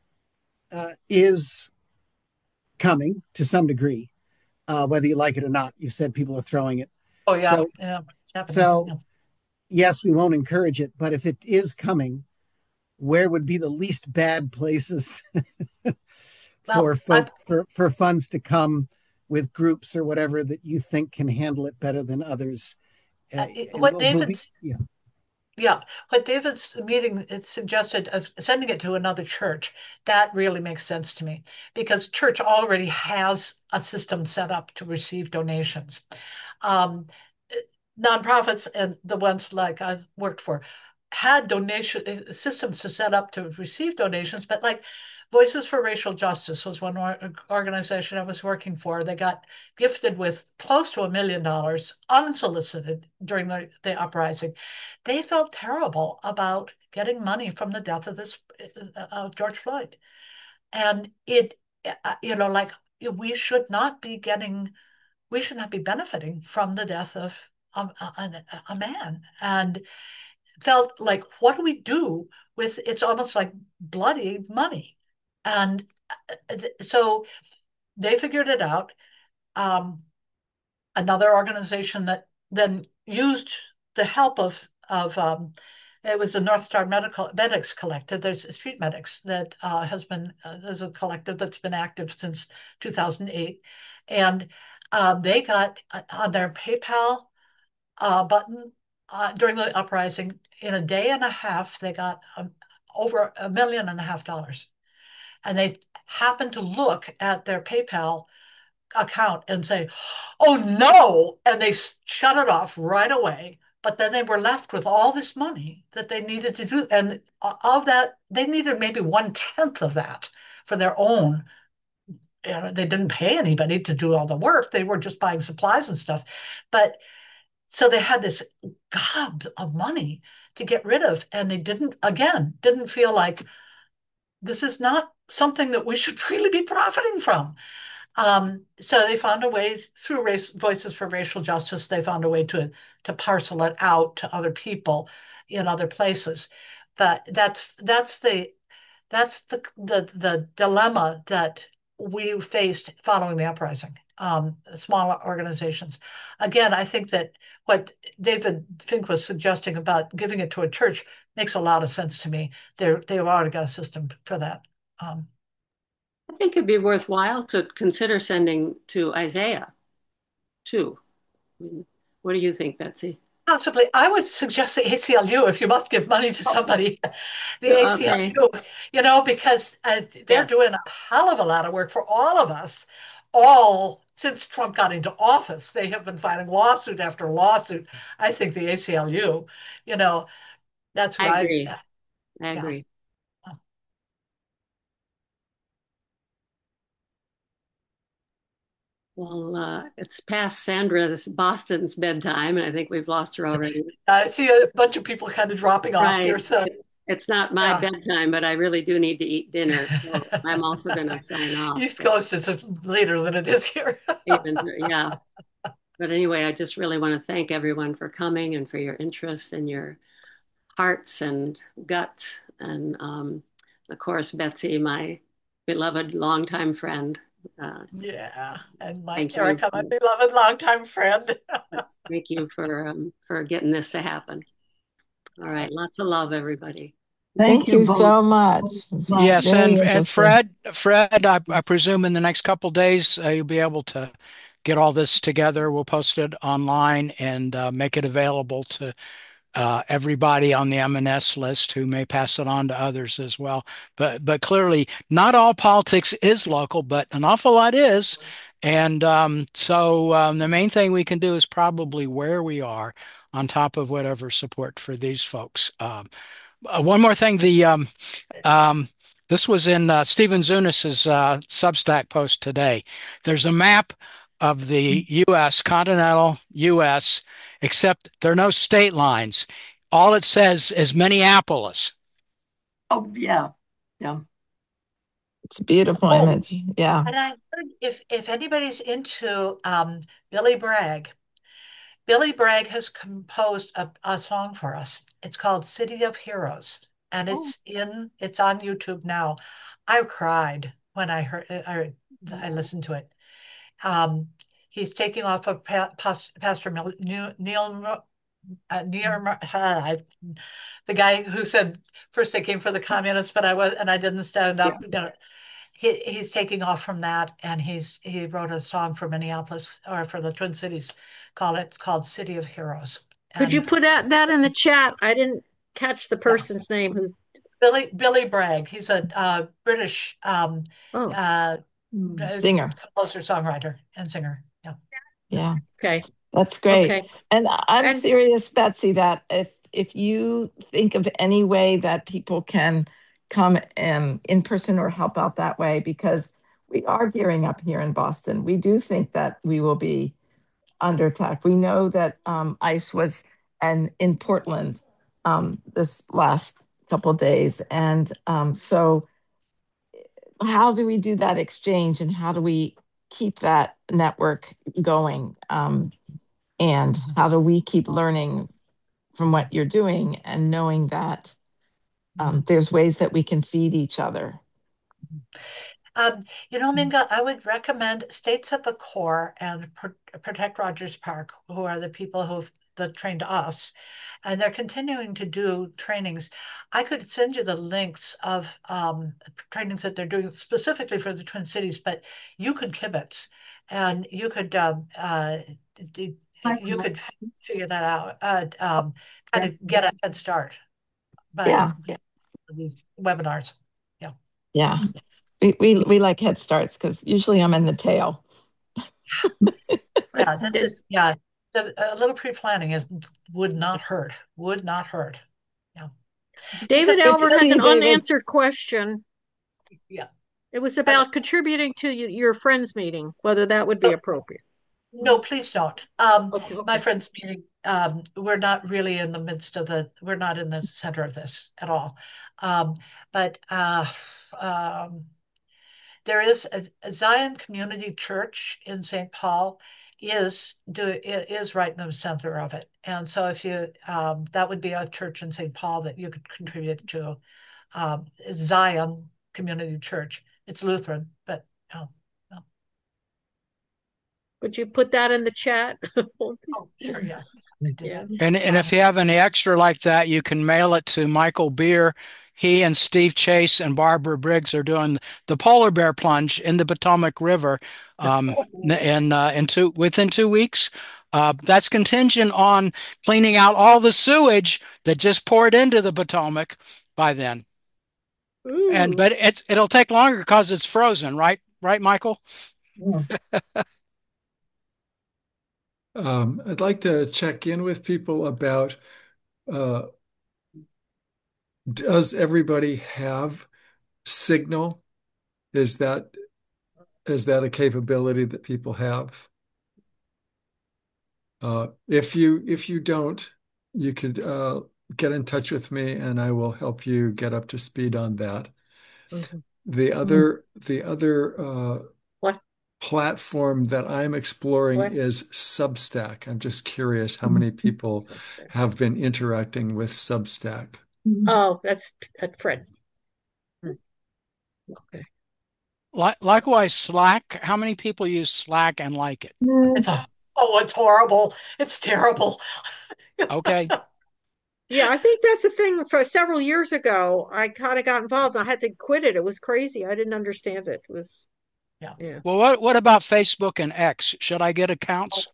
is coming to some degree. Whether you like it or not. You said people are throwing it.
Oh, yeah. So, yeah, it's happening.
So yes, we won't encourage it, but if it is coming, where would be the least bad places for funds to come with groups or whatever that you think can handle it better than others?
What David's meeting suggested of sending it to another church, that really makes sense to me, because church already has a system set up to receive donations. Nonprofits and the ones like I worked for had donation systems to set up to receive donations, but like Voices for Racial Justice was one organization I was working for. They got gifted with close to $1 million unsolicited during the uprising. They felt terrible about getting money from the death of George Floyd. And we should not be benefiting from the death of a man. And felt like, what do we do with it's almost like bloody money? And so they figured it out. Another organization that then used the help of of it was a North Star Medics collective. There's Street Medics that has been there's a collective that's been active since 2008, and they got on their PayPal button during the uprising in a day and a half. They got over $1.5 million, and they happened to look at their PayPal account and say, "Oh no!" and they shut it off right away. But then they were left with all this money that they needed to do, and of that, they needed maybe 1/10 of that for their own. They didn't pay anybody to do all the work; they were just buying supplies and stuff. But so they had this gob of money to get rid of, and they didn't feel like this is not something that we should really be profiting from. So they found a way through Voices for Racial Justice. They found a way to parcel it out to other people in other places. But that's the dilemma that we faced following the uprising. Smaller organizations. Again, I think that what David Fink was suggesting about giving it to a church makes a lot of sense to me. They've already got a system for that.
I think it'd be worthwhile to consider sending to Isaiah, too. What do you think, Betsy?
Possibly. I would suggest the ACLU if you must give money to somebody. The ACLU, because they're doing a hell of a lot of work for all of us, all since Trump got into office. They have been filing lawsuit after lawsuit. I think the ACLU, that's
I
right.
agree. I agree. Well, it's past Boston's bedtime, and I think we've lost her already.
I see a bunch of people kind of dropping off here. So
it's not my bedtime, but I really do need to eat dinner, so I'm also going to sign off.
East Coast is later than it is here.
Yeah. But anyway, I just really want to thank everyone for coming and for your interest and your hearts and guts. And of course, Betsy, my beloved longtime friend.
And Erica, my beloved longtime friend.
Thank you for getting this to happen. All right, lots of love, everybody.
Thank you so much.
Yes, and Fred, I presume in the next couple of days you'll be able to get all this together. We'll post it online and make it available to everybody on the M&S list who may pass it on to others as well. But clearly, not all politics is local, but an awful lot is. And so the main thing we can do is probably where we are on top of whatever support for these folks. One more thing, this was in Stephen Zunis's Substack post today. There's a map of the U.S., continental U.S., except there are no state lines. All it says is Minneapolis.
Oh, yeah.
It's a beautiful image. Yeah.
And I heard if anybody's into Billy Bragg has composed a song for us. It's called City of Heroes, and it's on YouTube now. I cried when I listened to it. He's taking off of Pastor Neil, the guy who said first I came for the communists, but I didn't stand up. He's taking off from that, and he wrote a song for Minneapolis or for the Twin Cities. Called City of Heroes.
Could you put that in the chat? I didn't catch the person's name. Who's
Billy Bragg? He's a British
singer,
composer, songwriter, and singer.
Yeah.
Okay.
That's great. Okay. And I'm serious, Betsy, that if you think of any way that people can come in person or help out that way, because we are gearing up here in Boston. We do think that we will be under attack. We know that ICE was in Portland this last couple of days. And so how do we do that exchange, and how do we keep that network going? And how do we keep learning from what you're doing and knowing that there's ways that we can feed each other?
Minga, I would recommend States at the Core and Protect Rogers Park, who are the people who've that trained us, and they're continuing to do trainings. I could send you the links of trainings that they're doing specifically for the Twin Cities, but you could kibitz, and you could figure that out, kind of get a head start by these webinars.
Yeah. We like head starts because usually I'm in the tail.
Yeah, this is a little pre-planning would not hurt. Would not hurt. Yeah.
David Albert has an unanswered question.
Yeah.
It was about contributing to your friends meeting, whether that would be appropriate.
No, please don't.
Okay.
My friends meeting, we're not really in the midst of we're not in the center of this at all. But there is a Zion Community Church in St. Paul is right in the center of it. And so if you, that would be a church in St. Paul that you could contribute to. Zion Community Church. It's Lutheran, but no.
Would you put that in the chat?
Oh, sure, yeah.
And if you have any extra like that, you can mail it to Michael Beer. He and Steve Chase and Barbara Briggs are doing the polar bear plunge in the Potomac River within 2 weeks. That's contingent on cleaning out all the sewage that just poured into the Potomac by then.
Ooh.
But it'll take longer because it's frozen, right? Right, Michael?
Yeah.
I'd like to check in with people about does everybody have Signal? Is that a capability that people have? If you don't, you could get in touch with me and I will help you get up to speed on that.
Mm-hmm.
The other platform that I'm exploring is Substack. I'm just curious how many people have been interacting with Substack.
Oh, that's Fred. Okay.
Likewise, Slack. How many people use Slack and like it?
It's horrible. It's terrible.
Okay.
Yeah, I think that's the thing. For several years ago, I kind of got involved. I had to quit it. It was crazy. I didn't understand it. It was, yeah.
Well, what about Facebook and X? Should I get accounts?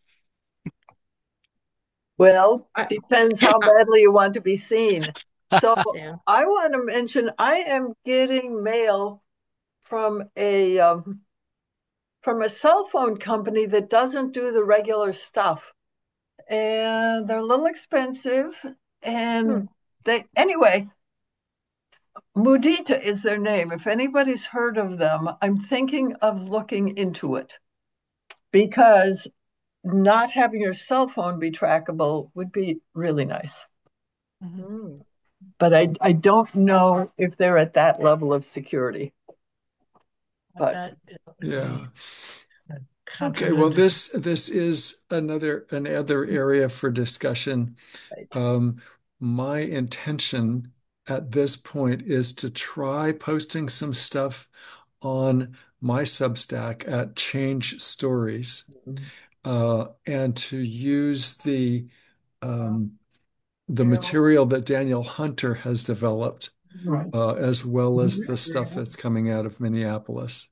Well, depends how badly you want to be seen. So
Yeah.
I want to mention I am getting mail from a cell phone company that doesn't do the regular stuff, and they're a little expensive. And anyway, Mudita is their name. If anybody's heard of them, I'm thinking of looking into it, because not having your cell phone be trackable would be really nice.
Mm-hmm.
But I don't know if they're at that level of security. But
yeah. Okay, well, this is another area for discussion. My intention at this point is to try posting some stuff on my Substack at Change Stories, and to use the material that Daniel Hunter has developed, as well as the stuff that's coming out of Minneapolis.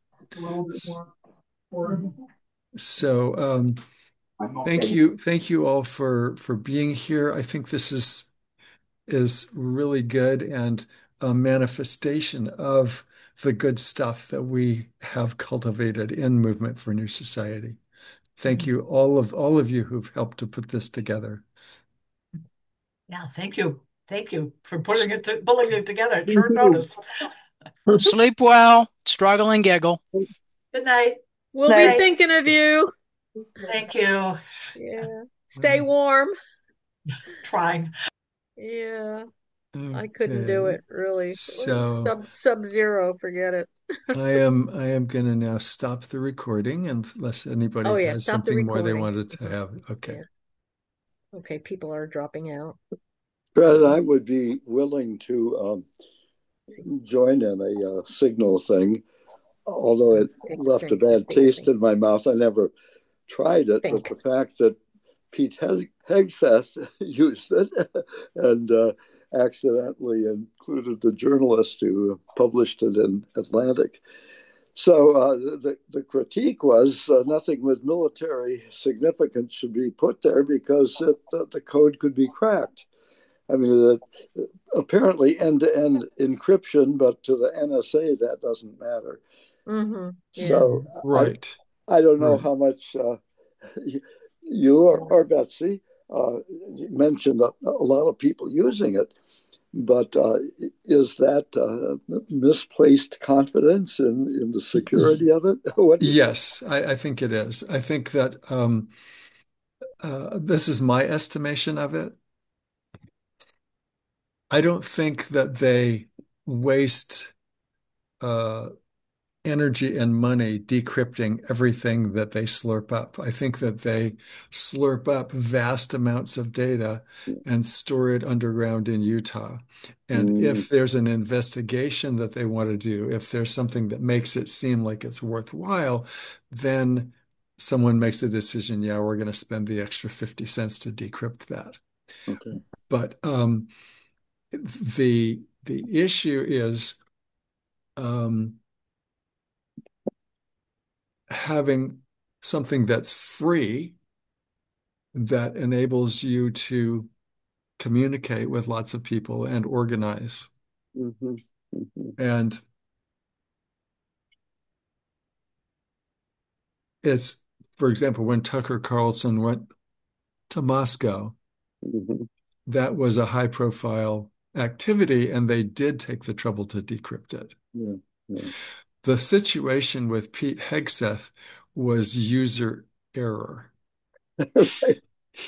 So thank you all for being here. I think this is really good and a manifestation of the good stuff that we have cultivated in Movement for New Society. Thank you, all of you who've helped to put this together.
Yeah, thank you. Thank you for pulling it together at short notice.
Sleep well, struggle and giggle.
Good night.
We'll be thinking of you.
Thank you.
Yeah. Stay warm.
Trying.
Yeah. I couldn't do it, really.
So
sub-zero, forget it.
I am going to now stop the recording unless anybody has something more they wanted to have. Okay.
Yeah. Okay, people are dropping out.
Fred, I would be willing to join in a Signal thing, although it left a bad taste in my mouth. I never tried it, but the fact that Pete Hegseth used it and accidentally included the journalist who published it in Atlantic. So the critique was nothing with military significance should be put there because the code could be cracked. I mean, apparently end-to-end encryption, but to the NSA, that doesn't matter.
Mm-hmm. Yeah.
So
right.
I don't know how much you or Betsy mentioned a lot of people using it, but is that misplaced confidence in the security of it?
Yes, I think it is. I think that this is my estimation of it. I don't think that they waste energy and money decrypting everything that they slurp up. I think that they slurp up vast amounts of data and store it underground in Utah. And if there's an investigation that they want to do, if there's something that makes it seem like it's worthwhile, then someone makes a decision, yeah, we're going to spend the extra 50 cents to decrypt that.
Okay.
But the issue is having something that's free that enables you to communicate with lots of people and organize.
Mm-hmm. Mm-hmm.
And it's, for example, when Tucker Carlson went to Moscow, that was a high profile activity, and they did take the trouble to decrypt it.
Yeah. Yeah.
The situation with Pete Hegseth was user error.
Right.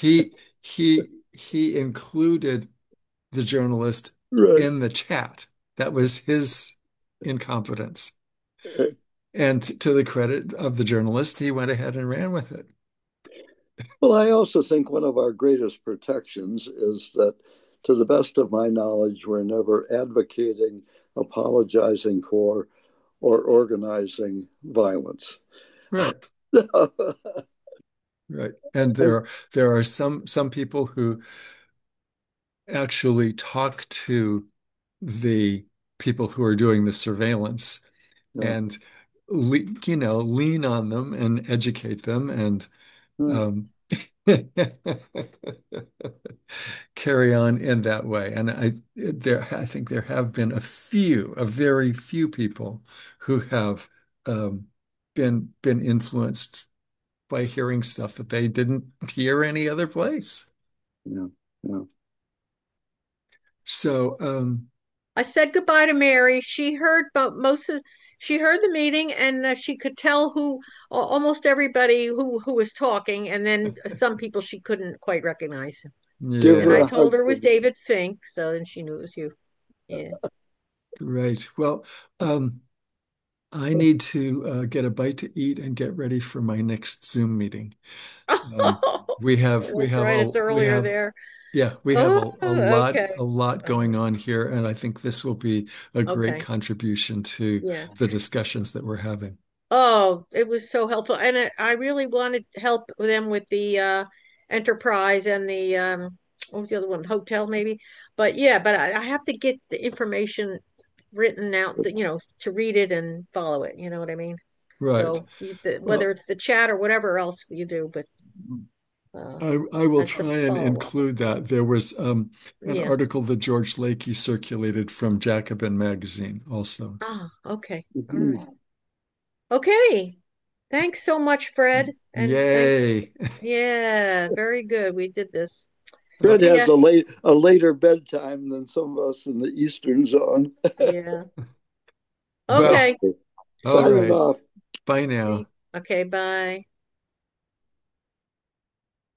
He included the journalist in the chat. That was his incompetence. And to the credit of the journalist, he went ahead and ran with it.
Well, I also think one of our greatest protections is that, to the best of my knowledge, we're never advocating, apologizing for, or organizing violence.
Right. Right. And there are some people who actually talk to the people who are doing the surveillance and lean on them and educate them and carry on in that way. And I think there have been a very few people who have been influenced by hearing stuff that they didn't hear any other place.
Yeah. Yeah.
So
I said goodbye to Mary. She heard she heard the meeting, and she could tell almost everybody who was talking, and then some people she couldn't quite recognize.
Yeah.
And I told her it was David Fink, so then she knew it was you. Yeah.
Right. Well, I need to get a bite to eat and get ready for my next Zoom meeting. We have
it's earlier there.
Yeah, we have a lot going on here, and I think this will be a great contribution to the discussions that we're having.
Oh, it was so helpful, and I really wanted help with them with the enterprise and the what was the other one, hotel maybe. But yeah, but I have to get the information written out, to read it and follow it. You know what I mean?
Right.
So whether it's the chat or whatever else you do, but.
I will try and include that. There was an article that George Lakey circulated from Jacobin magazine also.
Ah, okay. All right. Okay. Thanks so much, Fred. And
yay.
Yeah, very good. We did this.
Fred has a later bedtime than some of us in the Eastern Zone.
Yeah. Okay.
All right. Bye now.
Okay, bye.